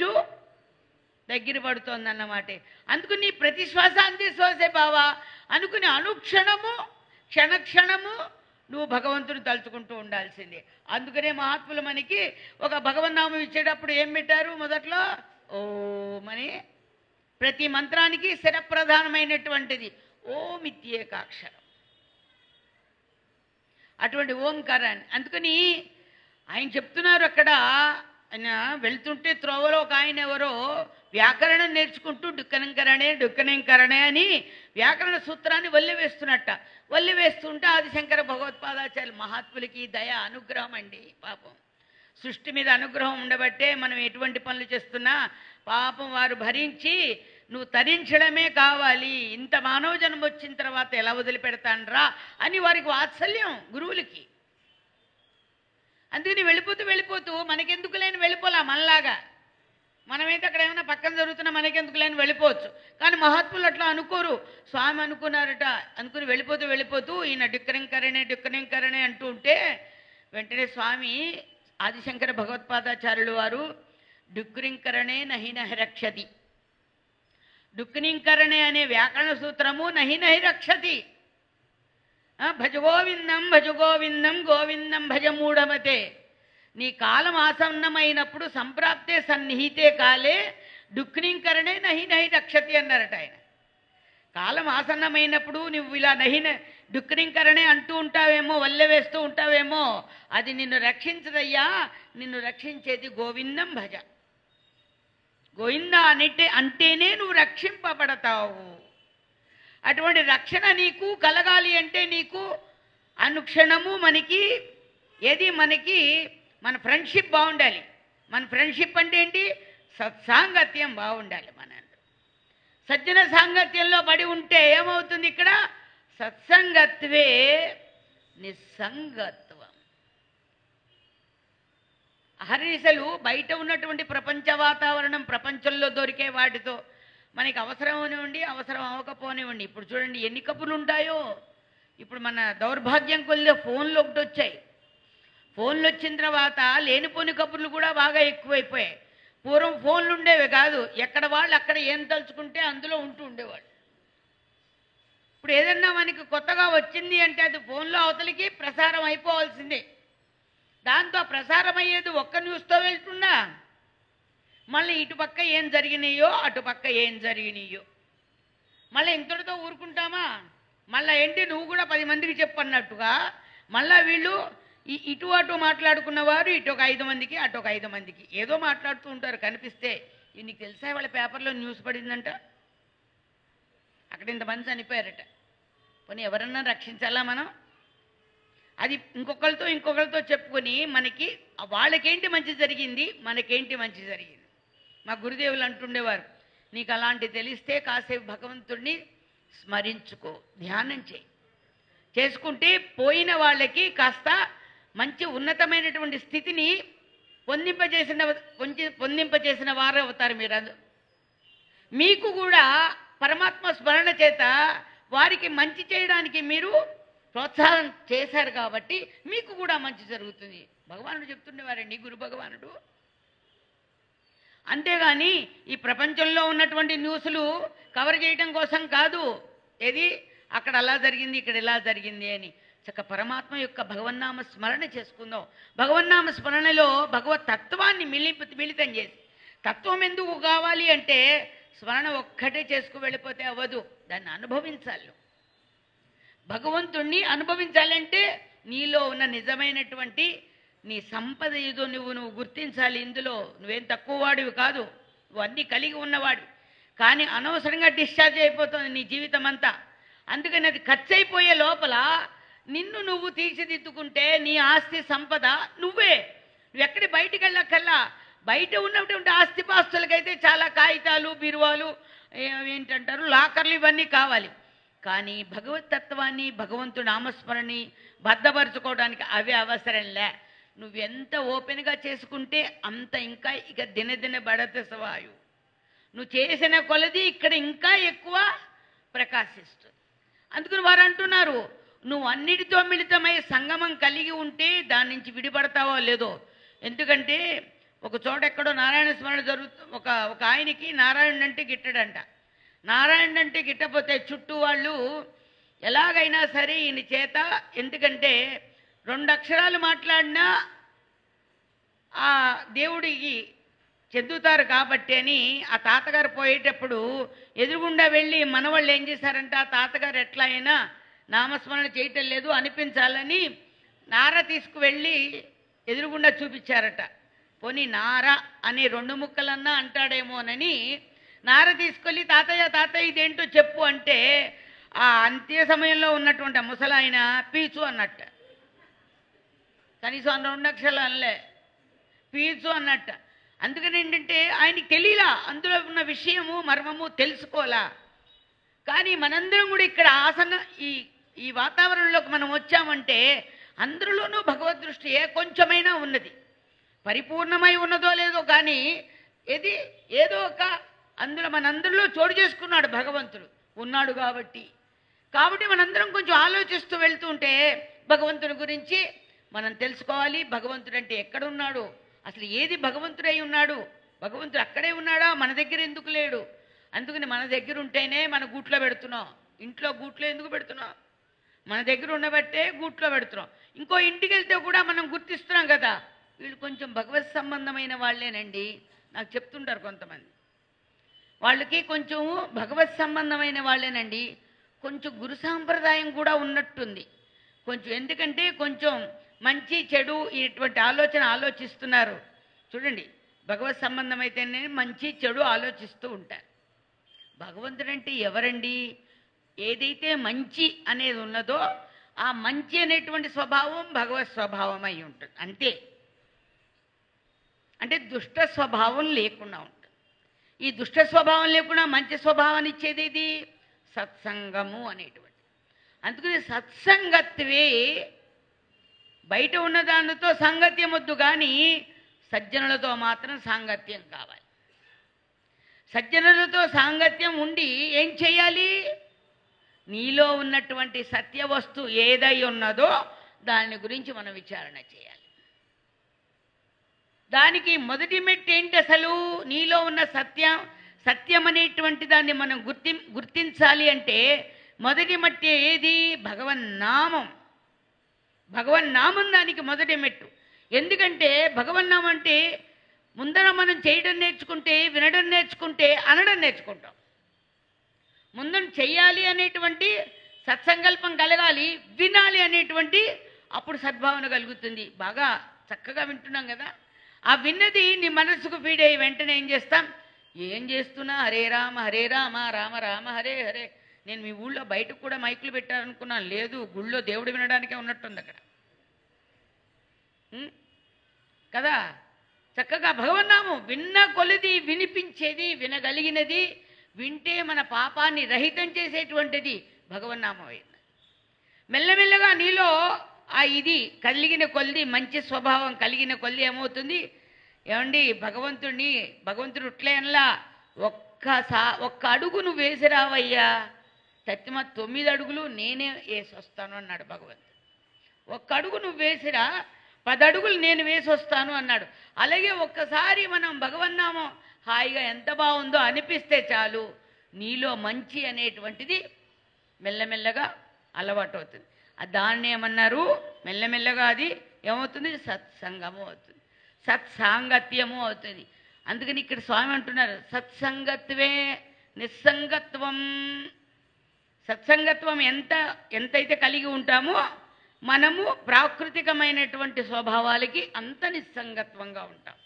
దగ్గర పడుతోందన్నమాట. అందుకని నీ ప్రతి శ్వాస అంత్యశ్వాసే బావా అనుకుని అనుక్షణము క్షణక్షణము నువ్వు భగవంతుని తలుచుకుంటూ ఉండాల్సిందే. అందుకనే మహాత్ములు మనకి ఒక భగవన్నామం ఇచ్చేటప్పుడు ఏం పెట్టారు? మొదట్లో ఓమని, ప్రతి మంత్రానికి శిరప్రధానమైనటువంటిది ఓమిత్యేకాక్షరం, అటువంటి ఓంకారాన్ని. అందుకని ఆయన చెప్తున్నారు అక్కడ. ఆయన వెళ్తుంటే త్రోవలో ఒక ఆయన ఎవరో వ్యాకరణం నేర్చుకుంటూ డుక్కనంకరణే అని వ్యాకరణ సూత్రాన్ని వల్లివేస్తున్నట్ట. వల్లివేస్తుంటే ఆదిశంకర భగవత్పాదాచార్య మహాత్ములకి దయ అనుగ్రహం అండి. పాపం సృష్టి మీద అనుగ్రహం ఉండబట్టే మనం ఎటువంటి పనులు చేస్తున్నా పాపం వారు భరించి నువ్వు తరించడమే కావాలి, ఇంత మానవ జన్మ వచ్చిన తర్వాత ఎలా వదిలిపెడతానరా అని వారికి వాత్సల్యం గురువులకి. అందుకని వెళ్ళిపోతూ మనకెందుకు లేని వెళ్ళిపోలా. మనలాగా మనమైతే అక్కడ ఏమైనా పక్కన జరుగుతున్నా మనకెందుకు లేని వెళ్ళిపోవచ్చు. కానీ మహాత్ములు అట్లా అనుకోరు. స్వామి అనుకున్నారట. అనుకుని వెళ్ళిపోతూ ఈయన డుక్కనింకరణే అంటూ ఉంటే వెంటనే స్వామి ఆదిశంకర భగవత్పాదాచార్యులు వారు డుక్కరింకరణే నహి రక్షతి, డుక్కనింకరణే అనే వ్యాకరణ సూత్రము నహి రక్షతి. భజగోవిందం గోవిందం భజ మూఢమతే. నీ కాలం ఆసన్నమైనప్పుడు సంప్రాప్తే సన్నిహితే కాలే డుక్కనింకరణే నహి రక్షతి అన్నారట ఆయన. కాలం ఆసన్నమైనప్పుడు నువ్వు ఇలా డుక్కనింకరణే అంటూ ఉంటావేమో, వల్లె వేస్తూ ఉంటావేమో, అది నిన్ను రక్షించదయ్యా. నిన్ను రక్షించేది గోవిందం భజ. గోవిందా అంటేనే నువ్వు రక్షింపబడతావు. అటువంటి రక్షణ నీకు కలగాలి అంటే నీకు అనుక్షణము మనకి మన ఫ్రెండ్షిప్ బాగుండాలి. మన ఫ్రెండ్షిప్ అంటే ఏంటి? సత్సాంగత్యం బాగుండాలి. మన సజ్జన సాంగత్యంలో పడి ఉంటే ఏమవుతుంది? ఇక్కడ సత్సంగత్వే నిస్సంగత్వం. అహర్నిశలు బయట ఉన్నటువంటి ప్రపంచ వాతావరణం, ప్రపంచంలో దొరికే వాటితో మనకి అవసరం అనివ్వండి, అవసరం అవ్వకపోనివ్వండి. ఇప్పుడు చూడండి ఎన్ని కబుర్లు ఉంటాయో. ఇప్పుడు మన దౌర్భాగ్యం కొద్దిగా ఫోన్లు ఒకటి వచ్చాయి. ఫోన్లు వచ్చిన తర్వాత లేనిపోని కబుర్లు కూడా బాగా ఎక్కువైపోయాయి. పూర్వం ఫోన్లు ఉండేవి కాదు, ఎక్కడ వాళ్ళు అక్కడ ఏం తలుచుకుంటే అందులో ఉంటూ ఉండేవాళ్ళు. ఇప్పుడు ఏదన్నా మనకి కొత్తగా వచ్చింది అంటే అది ఫోన్లో అవతలికి ప్రసారం అయిపోవాల్సిందే. దాంతో ప్రసారం అయ్యేది ఒక్క న్యూస్తో వెళ్తుందా, మళ్ళీ ఇటుపక్క ఏం జరిగినాయో అటుపక్క ఏం జరిగినాయో. మళ్ళీ ఇంతటితో ఊరుకుంటామా? మళ్ళీ ఏంటి నువ్వు కూడా 10 మందికి చెప్పన్నట్టుగా మళ్ళీ వీళ్ళు ఇటు అటు మాట్లాడుకున్నవారు ఇటు ఒక 5 మందికి అటు ఒక 5 మందికి ఏదో మాట్లాడుతూ ఉంటారు. కనిపిస్తే నీకు తెలుసా వాళ్ళ పేపర్లో న్యూస్ పడిందంట, అక్కడ ఇంతమంది చనిపోయారట. పోనీ ఎవరన్నా రక్షించాలా మనం? అది ఇంకొకరితో చెప్పుకొని మనకి వాళ్ళకేంటి మంచి జరిగింది, మనకేంటి మంచి జరిగింది. మా గురుదేవులు అంటుండేవారు, నీకు అలాంటి తెలిస్తే కాసేపు భగవంతుడిని స్మరించుకో, ధ్యానం చేసుకుంటే పోయిన వాళ్ళకి కాస్త మంచి ఉన్నతమైనటువంటి స్థితిని పొందింపజేసిన వారు అవుతారు మీరు. మీకు కూడా పరమాత్మ స్మరణ చేత వారికి మంచి చేయడానికి మీరు ప్రోత్సాహం చేశారు కాబట్టి మీకు కూడా మంచి జరుగుతుంది. భగవానుడు చెప్తుండేవారండి, గురు భగవానుడు. అంతేగాని ఈ ప్రపంచంలో ఉన్నటువంటి న్యూస్లు కవర్ చేయడం కోసం కాదు. ఏది అక్కడ అలా జరిగింది, ఇక్కడ ఇలా జరిగింది అని. చక్క పరమాత్మ యొక్క భగవన్నామ స్మరణ చేసుకుందాం. భగవన్నామ స్మరణలో భగవత్ తత్వాన్ని మిళితం చేసి, తత్వం ఎందుకు కావాలి అంటే స్మరణ ఒక్కటే చేసుకు వెళ్ళిపోతే అవ్వదు, దాన్ని అనుభవించాలి. భగవంతుణ్ణి అనుభవించాలంటే నీలో ఉన్న నిజమైనటువంటి నీ సంపద ఏదో నువ్వు గుర్తించాలి. ఇందులో నువ్వేం తక్కువ వాడివి కాదు, నువ్వు అన్నీ కలిగి ఉన్నవాడు. కానీ అనవసరంగా డిశ్చార్జ్ అయిపోతుంది నీ జీవితం అంతా. అందుకని అది ఖర్చు అయిపోయే లోపల నిన్ను నువ్వు తీర్చిదిద్దుకుంటే నీ ఆస్తి సంపద నువ్వు ఎక్కడి బయటికి వెళ్ళక్కల్లా. బయట ఉన్నటువంటి ఆస్తిపాస్తులకైతే చాలా కాగితాలు, బీరువాలు, ఏంటంటారు లాకర్లు, ఇవన్నీ కావాలి. కానీ భగవతత్వాన్ని, భగవంతుడి నామస్మరణని భద్రపరచుకోవడానికి అవి అవసరంలే. నువ్వెంత ఓపెన్గా చేసుకుంటే అంత ఇంకా ఇక దినదిన బడత సవాయు. నువ్వు చేసిన కొలది ఇక్కడ ఇంకా ఎక్కువ ప్రకాశిస్తుంది. అందుకని వారు అంటున్నారు, నువ్వు అన్నిటితో మిళితమై సంగమం కలిగి ఉంటే దాని నుంచి విడిపడతావో లేదో. ఎందుకంటే ఒక చోట ఎక్కడో నారాయణ స్మరణ ఒక ఆయనకి నారాయణ అంటే గిట్టడంట. నారాయణ అంటే గిట్టపోతే చుట్టూ వాళ్ళు ఎలాగైనా సరే ఈయన చేత, ఎందుకంటే 2 అక్షరాలు మాట్లాడినా ఆ దేవుడికి చెందుతారు కాబట్టి అని ఆ తాతగారు పోయేటప్పుడు ఎదురుగుండా వెళ్ళి మనవాళ్ళు ఏం చేశారంటే, ఆ తాతగారు ఎట్లా అయినా నామస్మరణ చేయటం లేదు అనిపించాలని నార తీసుకువెళ్ళి ఎదురుగుండా చూపించారట. పోనీ నార అనే 2 ముక్కలన్నా అంటాడేమోనని నార తీసుకెళ్ళి తాతయ్య ఇదేంటో చెప్పు అంటే ఆ అంత్య సమయంలో ఉన్నటువంటి ముసలాయన పీచు అన్నట్ట. కనీసం 2 అక్షరాలు అనలే, పీచు అన్నట్ట. అందుకని ఏంటంటే ఆయనకి తెలియలా, అందులో ఉన్న విషయము మర్మము తెలుసుకోలా. కానీ మనందరం కూడా ఇక్కడ ఈ వాతావరణంలోకి మనం వచ్చామంటే అందరిలోనూ భగవద్ దృష్టి కొంచెమైనా ఉన్నది. పరిపూర్ణమై ఉన్నదో లేదో కానీ ఏదో ఒక అందులో మనందరిలో చోటు చేసుకున్నాడు భగవంతుడు ఉన్నాడు కాబట్టి మనందరం కొంచెం ఆలోచిస్తూ వెళ్తూ ఉంటే భగవంతుని గురించి మనం తెలుసుకోవాలి. భగవంతుడు అంటే ఎక్కడున్నాడు, అసలు ఏది భగవంతుడై ఉన్నాడు, భగవంతుడు అక్కడే ఉన్నాడా, మన దగ్గర ఎందుకు లేడు? అందుకని మన దగ్గర ఉంటేనే మన గూట్లో పెడుతున్నాం. ఇంట్లో గూట్లో ఎందుకు పెడుతున్నాం? మన దగ్గర ఉండబట్టే గూట్లో పెడుతున్నాం. ఇంకో ఇంటికి వెళ్తే కూడా మనం గుర్తిస్తున్నాం కదా, వీళ్ళు కొంచెం భగవత్ సంబంధమైన వాళ్ళేనండి. నాకు చెప్తుంటారు కొంతమంది, వాళ్ళకి కొంచెం భగవత్ సంబంధమైన వాళ్ళేనండి, కొంచెం గురు సాంప్రదాయం కూడా ఉన్నట్టుంది కొంచెం. ఎందుకంటే కొంచెం మంచి చెడు ఇటువంటి ఆలోచిస్తున్నారు. చూడండి, భగవత్ సంబంధం అయితేనే మంచి చెడు ఆలోచిస్తూ ఉంటారు. భగవంతుడంటే ఎవరండి? ఏదైతే మంచి అనేది ఉన్నదో ఆ మంచి అనేటువంటి స్వభావం భగవత్ స్వభావం అయి ఉంటుంది అంతే. అంటే దుష్ట స్వభావం లేకుండా ఉంటుంది. ఈ దుష్ట స్వభావం లేకుండా మంచి స్వభావాన్ని ఇచ్చేది ఇది సత్సంగము అనేటువంటి. అందుకని సత్సంగత్వే, బయట ఉన్న దానితో సాంగత్యం వద్దు కానీ సజ్జనులతో మాత్రం సాంగత్యం కావాలి. సజ్జనులతో సాంగత్యం ఉండి ఏం చేయాలి? నీలో ఉన్నటువంటి సత్య వస్తువు ఏదై ఉన్నదో దాని గురించి మనం విచారణ చేయాలి. దానికి మొదటి మెట్టు ఏంటి? అసలు నీలో ఉన్న సత్యం అనేటువంటి దాన్ని మనం గుర్తించాలి అంటే మొదటి మెట్టు ఏది? భగవన్నామం. భగవన్నామం దానికి మొదటి మెట్టు. ఎందుకంటే భగవన్నామం అంటే ముందర మనం చేయడం నేర్చుకుంటే, వినడం నేర్చుకుంటే, అనడం నేర్చుకుంటాం. ముందు చెయ్యాలి అనేటువంటి సత్సంకల్పం కలగాలి, వినాలి అనేటువంటి అప్పుడు సద్భావన కలుగుతుంది. బాగా చక్కగా వింటున్నాం కదా. ఆ విన్నది నీ మనసుకు ఫీడ్ అయ్యి వెంటనే ఏం చేస్తాం? ఏం చేస్తున్నా హరే రామ హరే రామ రామ రామ హరే హరే. నేను మీ ఊళ్ళో బయటకు కూడా మైకులు పెట్టారనుకున్నాను. లేదు, గుళ్ళో దేవుడు వినడానికే ఉన్నట్టుంది అక్కడ కదా. చక్కగా భగవన్నామం విన్న కొలిది వినిపించేది, వినగలిగినది, వింటే మన పాపాన్ని రహితం చేసేటువంటిది భగవన్నామం అయింది. మెల్లమెల్లగా నీలో ఆ ఇది కలిగిన కొలిది, మంచి స్వభావం కలిగిన కొలిది ఏమవుతుంది? ఏమండి, భగవంతుడు ఉట్లేనలా ఒక్క అడుగు నువ్వు వేసి రావయ్యా, తత్తిమ 9 అడుగులు నేనే వేసి వస్తాను అన్నాడు భగవంతుడు. ఒక్క అడుగు నువ్వు వేసిరా, 10 అడుగులు నేను వేసి వస్తాను అన్నాడు. అలాగే ఒక్కసారి మనం భగవన్నామం హాయిగా ఎంత బాగుందో అనిపిస్తే చాలు, నీలో మంచి అనేటువంటిది మెల్లమెల్లగా అలవాటు అవుతుంది. దాన్ని ఏమన్నారు? మెల్లమెల్లగా అది ఏమవుతుంది? సత్సంగము అవుతుంది, సత్సాంగత్యము అవుతుంది. అందుకని ఇక్కడ స్వామి అంటున్నారు, సత్సంగత్వే నిస్సంగత్వం. సత్సంగత్వం ఎంతైతే కలిగి ఉంటామో మనము ప్రాకృతికమైనటువంటి స్వభావాలకి అంత నిస్సంగత్వంగా ఉంటాం.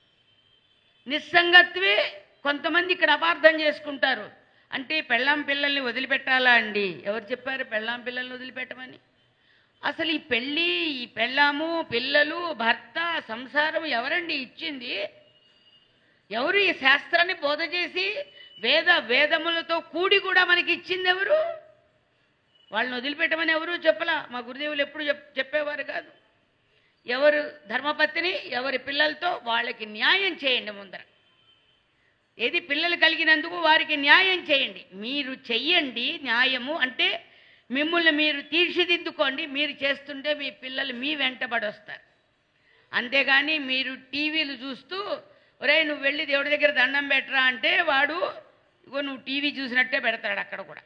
నిస్సంగత్వే కొంతమంది ఇక్కడ అపార్థం చేసుకుంటారు. అంటే పెళ్ళాం పిల్లల్ని వదిలిపెట్టాలా అండి? ఎవరు చెప్పారు పెళ్ళాం పిల్లల్ని వదిలిపెట్టమని? అసలు ఈ పెళ్ళి, ఈ పెళ్ళాము, పిల్లలు, భర్త, సంసారం ఎవరండి ఇచ్చింది? ఎవరు ఈ శాస్త్రాన్ని బోధ చేసి వేదములతో కూడి కూడా మనకి ఇచ్చింది ఎవరు? వాళ్ళని వదిలిపెట్టమని ఎవరు చెప్పలా. మా గురుదేవులు ఎప్పుడు చెప్పేవారు కాదు. ఎవరు ధర్మపత్ని ఎవరి పిల్లలతో వాళ్ళకి న్యాయం చేయండి. ముందర ఏది పిల్లలు కలిగినందుకు వారికి న్యాయం చేయండి. మీరు చెయ్యండి న్యాయము అంటే మిమ్మల్ని మీరు తీర్చిదిద్దుకోండి. మీరు చేస్తుంటే మీ పిల్లలు మీ వెంటబడి వస్తారు. అంతేగాని మీరు టీవీలు చూస్తూ ఒరే నువ్వు వెళ్ళి దేవుడి దగ్గర దండం పెట్టరా అంటే వాడు ఇగో నువ్వు టీవీ చూసినట్టే పెడతాడు అక్కడ కూడా.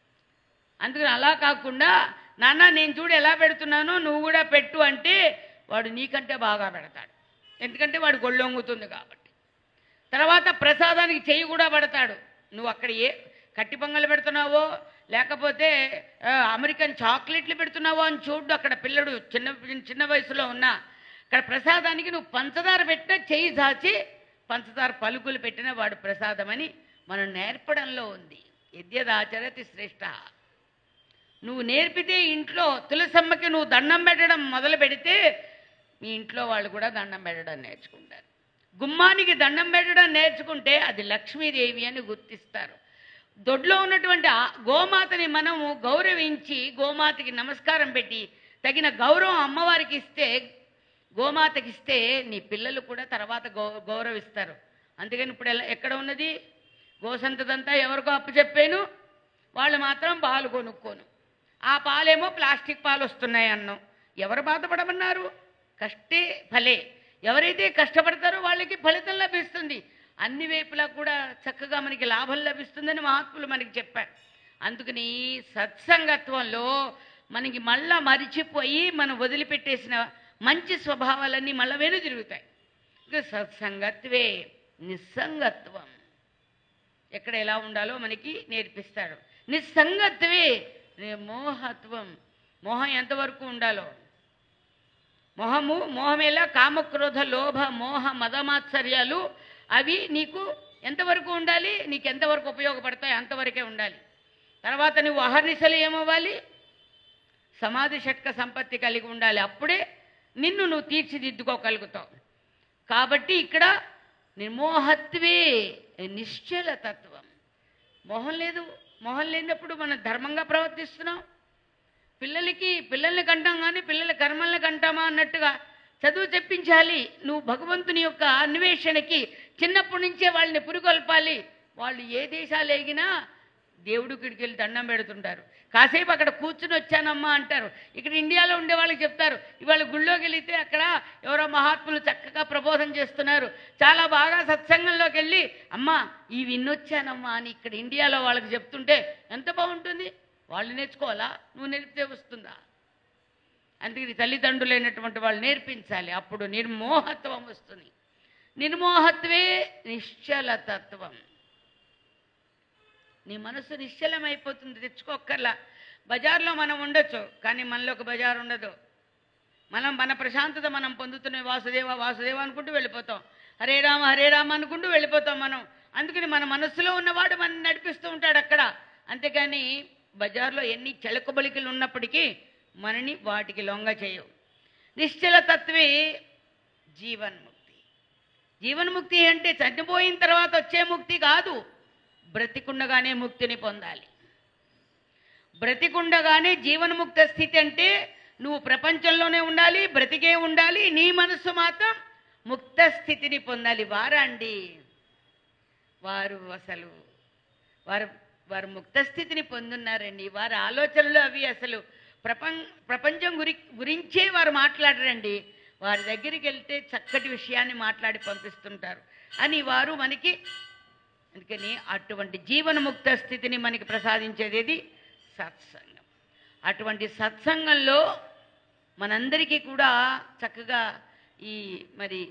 అందుకని అలా కాకుండా నాన్న నేను చూడు ఎలా పెడుతున్నానో నువ్వు కూడా పెట్టు అంటే వాడు నీకంటే బాగా పెడతాడు. ఎందుకంటే వాడు గొళ్ళొంగుతుంది కాబట్టి. తర్వాత ప్రసాదానికి చెయ్యి కూడా పడతాడు. నువ్వు అక్కడ ఏ కట్టి పొంగలు పెడుతున్నావో లేకపోతే అమెరికన్ చాక్లెట్లు పెడుతున్నావో అని చూడు. అక్కడ పిల్లడు చిన్న వయసులో ఉన్నా అక్కడ ప్రసాదానికి నువ్వు పంచదార పెట్టినా చెయ్యి దాచి పంచదార పలుకులు పెట్టినా వాడు ప్రసాదమని మనం నేర్పడంలో ఉంది. యద్యదాచరతి శ్రేష్ఠ. నువ్వు నేర్పితే ఇంట్లో తులసమ్మకి నువ్వు దండం పెట్టడం మొదలు పెడితే మీ ఇంట్లో వాళ్ళు కూడా దండం పెట్టడం నేర్చుకుంటారు. గుమ్మానికి దండం పెట్టడం నేర్చుకుంటే అది లక్ష్మీదేవి అని గుర్తిస్తారు. దొడ్లో ఉన్నటువంటి గోమాతని మనము గౌరవించి గోమాతకి నమస్కారం పెట్టి తగిన గౌరవం అమ్మవారికి ఇస్తే, గోమాతకి ఇస్తే నీ పిల్లలు కూడా తర్వాత గౌరవిస్తారు. అందుకని ఇప్పుడు ఎక్కడ ఉన్నది? గోసంతదంతా ఎవరికో అప్పచెప్పాను, వాళ్ళు మాత్రం పాలు కొనుక్కోను. ఆ పాలేమో ప్లాస్టిక్ పాలు వస్తున్నాయి అన్నాం. ఎవరు బాధపడమన్నారు? కష్టే ఫలే. ఎవరైతే కష్టపడతారో వాళ్ళకి ఫలితం లభిస్తుంది. అన్ని వైపులా కూడా చక్కగా మనకి లాభం లభిస్తుందని మహాత్ములు మనకి చెప్పారు. అందుకని సత్సంగత్వంలో మనకి మళ్ళా మరిచిపోయి మనం వదిలిపెట్టేసిన మంచి స్వభావాలన్నీ మళ్ళీ వెనుదిరుగుతాయి. ఇక సత్సంగత్వే నిస్సంగత్వం. ఎక్కడ ఎలా ఉండాలో మనకి నేర్పిస్తాడు. నిస్సంగత్వే మోహత్వం. మోహం ఎంతవరకు ఉండాలో, మోహమేలా కామక్రోధ లోభ మోహ మదమాత్సర్యాలు అవి నీకు ఎంతవరకు ఉండాలి, నీకు ఎంతవరకు ఉపయోగపడతాయి అంతవరకే ఉండాలి. తర్వాత నువ్వు అహర్నిశలు ఏమవ్వాలి? సమాధి షట్క సంపత్తి కలిగి ఉండాలి. అప్పుడే నిన్ను నువ్వు తీర్చిదిద్దుకోగలుగుతావు. కాబట్టి ఇక్కడ నిర్మోహత్వే నిశ్చల తత్వం. మోహం లేదు. మోహం లేనప్పుడు మనం ధర్మంగా ప్రవర్తిస్తున్నాం. పిల్లల్ని కంటాం కానీ పిల్లల కర్మల్ని కంటామా అన్నట్టుగా చదువు చెప్పించాలి. నువ్వు భగవంతుని యొక్క అన్వేషణకి చిన్నప్పటి నుంచే వాళ్ళని పురికొల్పాలి. వాళ్ళు ఏ దేశాలు ఎగినా దేవుడికి వెళ్ళి దండం పెడుతుంటారు. కాసేపు అక్కడ కూర్చుని వచ్చానమ్మా అంటారు. ఇక్కడ ఇండియాలో ఉండే వాళ్ళకి చెప్తారు, ఇవాళ గుళ్ళోకి వెళితే అక్కడ ఎవరో మహాత్ములు చక్కగా ప్రబోధం చేస్తున్నారు, చాలా బాగా సత్సంగంలోకి వెళ్ళి అమ్మా ఈ విన్నొచ్చానమ్మా అని ఇక్కడ ఇండియాలో వాళ్ళకి చెప్తుంటే ఎంత బాగుంటుంది. వాళ్ళు నేర్చుకోవాలా, నువ్వు నేర్పితే వస్తుందా? అందుకని తల్లిదండ్రులైనటువంటి వాళ్ళు నేర్పించాలి. అప్పుడు నిర్మోహత్వం వస్తుంది. నిర్మోహత్వే నిశ్చలతత్వం. నీ మనసు నిశ్చలమైపోతుంది, తెచ్చుకోక్కర్లా. బజార్లో మనం ఉండొచ్చు, కానీ మనలో ఒక బజార్ ఉండదు. మన ప్రశాంతత మనం పొందుతున్న వాసుదేవ వాసుదేవ అనుకుంటూ వెళ్ళిపోతాం, హరే రామ అనుకుంటూ వెళ్ళిపోతాం మనం. అందుకని మన మనస్సులో ఉన్నవాడు మనం నడిపిస్తూ ఉంటాడు అక్కడ. అంతేకాని బజార్లో ఎన్ని చెలకబలికలు ఉన్నప్పటికీ మనని వాటికి లొంగ చేయవు. నిశ్చలతత్వే జీవన్ముక్తి. జీవన్ముక్తి అంటే చనిపోయిన తర్వాత వచ్చే ముక్తి కాదు, బ్రతికుండగానే ముక్తిని పొందాలి. బ్రతికుండగానే జీవన్ముక్త స్థితి అంటే నువ్వు ప్రపంచంలోనే ఉండాలి, బ్రతికే ఉండాలి, నీ మనస్సు మాత్రం ముక్త స్థితిని పొందాలి. వారండి వారు అసలు వారు ముక్త స్థితిని పొందున్నారండి. వారి ఆలోచనలు అవి అసలు ప్రపంచం గురించే వారు మాట్లాడరండి. వారి దగ్గరికి వెళ్తే చక్కటి విషయాన్ని మాట్లాడి పంపిస్తుంటారు అని వారు మనకి. అందుకని అటువంటి జీవన్ముక్త స్థితిని మనకి ప్రసాదించేది సత్సంగం. అటువంటి సత్సంగంలో మనందరికీ కూడా చక్కగా ఈ మరి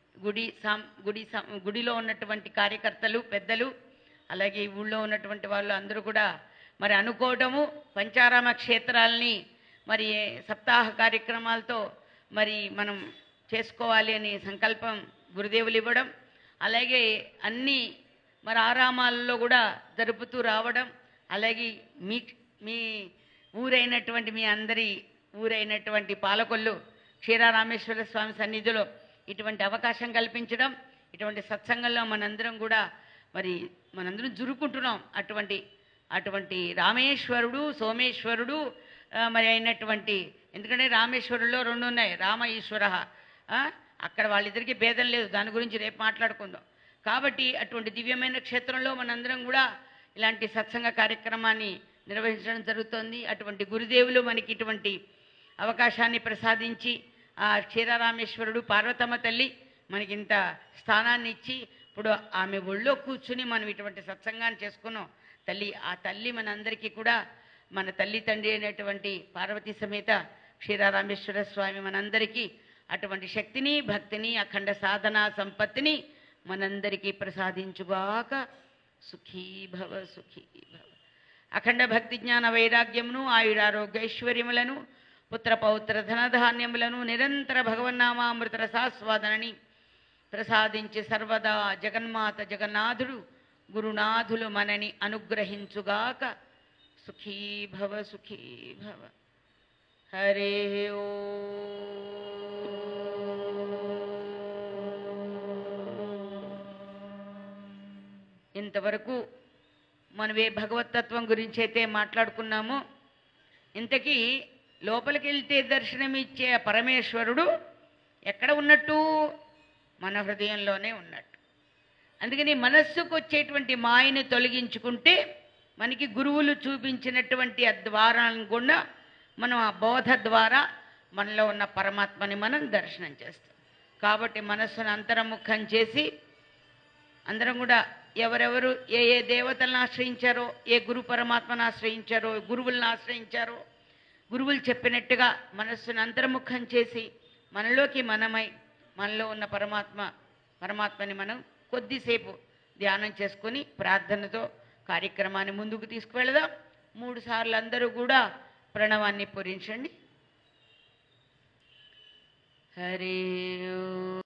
గుడిలో ఉన్నటువంటి కార్యకర్తలు, పెద్దలు, అలాగే ఈ ఊళ్ళో ఉన్నటువంటి వాళ్ళు అందరూ కూడా మరి అనుకోవడము, పంచారామ క్షేత్రాలని మరి సప్తాహ కార్యక్రమాలతో మరి మనం చేసుకోవాలి అని సంకల్పం గురుదేవులు ఇవ్వడం, అలాగే అన్ని మరి ఆరామాలలో కూడా జరుపుతూ రావడం, అలాగే మీ ఊరైనటువంటి మీ అందరి ఊరైనటువంటి పాలకొల్లు క్షీరారామేశ్వర స్వామి సన్నిధిలో ఇటువంటి అవకాశం కల్పించడం, ఇటువంటి సత్సంగంలో మనందరం కూడా మరి మనందరం జురుకుంటున్నాం. అటువంటి రామేశ్వరుడు, సోమేశ్వరుడు మరి అయినటువంటి, ఎందుకంటే రామేశ్వరుల్లో రెండు ఉన్నాయి, రామ ఈశ్వర. అక్కడ వాళ్ళిద్దరికీ భేదం లేదు, దాని గురించి రేపు మాట్లాడుకుందాం. కాబట్టి అటువంటి దివ్యమైన క్షేత్రంలో మనందరం కూడా ఇలాంటి సత్సంగ కార్యక్రమాన్ని నిర్వహించడం జరుగుతోంది. అటువంటి గురుదేవులు మనకి ఇటువంటి అవకాశాన్ని ప్రసాదించి, ఆ క్షీరారామేశ్వరుడు పార్వతమ్మ తల్లి మనకి ఇంత స్థానాన్ని ఇచ్చి, ఇప్పుడు ఆమె ఒళ్ళో కూర్చుని మనం ఇటువంటి సత్సంగాన్ని చేసుకున్నాం. ఆ తల్లి మనందరికీ కూడా, మన తల్లి తండ్రి అయినటువంటి పార్వతీ సమేత క్షీరారామేశ్వర స్వామి మనందరికీ అటువంటి శక్తిని, భక్తిని, అఖండ సాధన సంపత్తిని మనందరికీ ప్రసాదించుగాక. సుఖీ భవ సుఖీ భవ. అఖండ భక్తి జ్ఞాన వైరాగ్యమును, ఆయురారోగ్యైశ్వర్యములను, పుత్ర పౌత్ర ధనధాన్యములను, నిరంతర భగవన్నామామృత రసాస్వాదనని ప్రసాదించి సర్వదా జగన్మాత జగన్నాథుడు గురునాథులు మనని అనుగ్రహించుగాక. సుఖీ భవ సుఖీ భవ. హరే ఓ. ఇంతవరకు మనం ఏ భగవతత్వం గురించి అయితే మాట్లాడుకున్నామో, ఇంతకీ లోపలికి వెళ్తే దర్శనమిచ్చే పరమేశ్వరుడు ఎక్కడ ఉన్నట్టు? మన హృదయంలోనే ఉన్నట్టు. అందుకని మనస్సుకు వచ్చేటువంటి మాయను తొలగించుకుంటే మనకి గురువులు చూపించినటువంటి ఆ ద్వారాలను కూడా మనం ఆ బోధ ద్వారా మనలో ఉన్న పరమాత్మని మనం దర్శనం చేస్తాం. కాబట్టి మనస్సును అంతర్ముఖం చేసి అందరం కూడా ఎవరెవరు ఏ ఏ దేవతలను ఆశ్రయించారో, ఏ గురు పరమాత్మను ఆశ్రయించారో, గురువులను ఆశ్రయించారో, గురువులు చెప్పినట్టుగా మనస్సును అంతర్ముఖం చేసి మనలోకి మనమై మనలో ఉన్న పరమాత్మని మనం కొద్దిసేపు ధ్యానం చేసుకొని ప్రార్థనతో కార్యక్రమాన్ని ముందుకు తీసుకువెళదాం. 3 సార్లు అందరూ కూడా ప్రణవాన్ని పూరించండి. హరి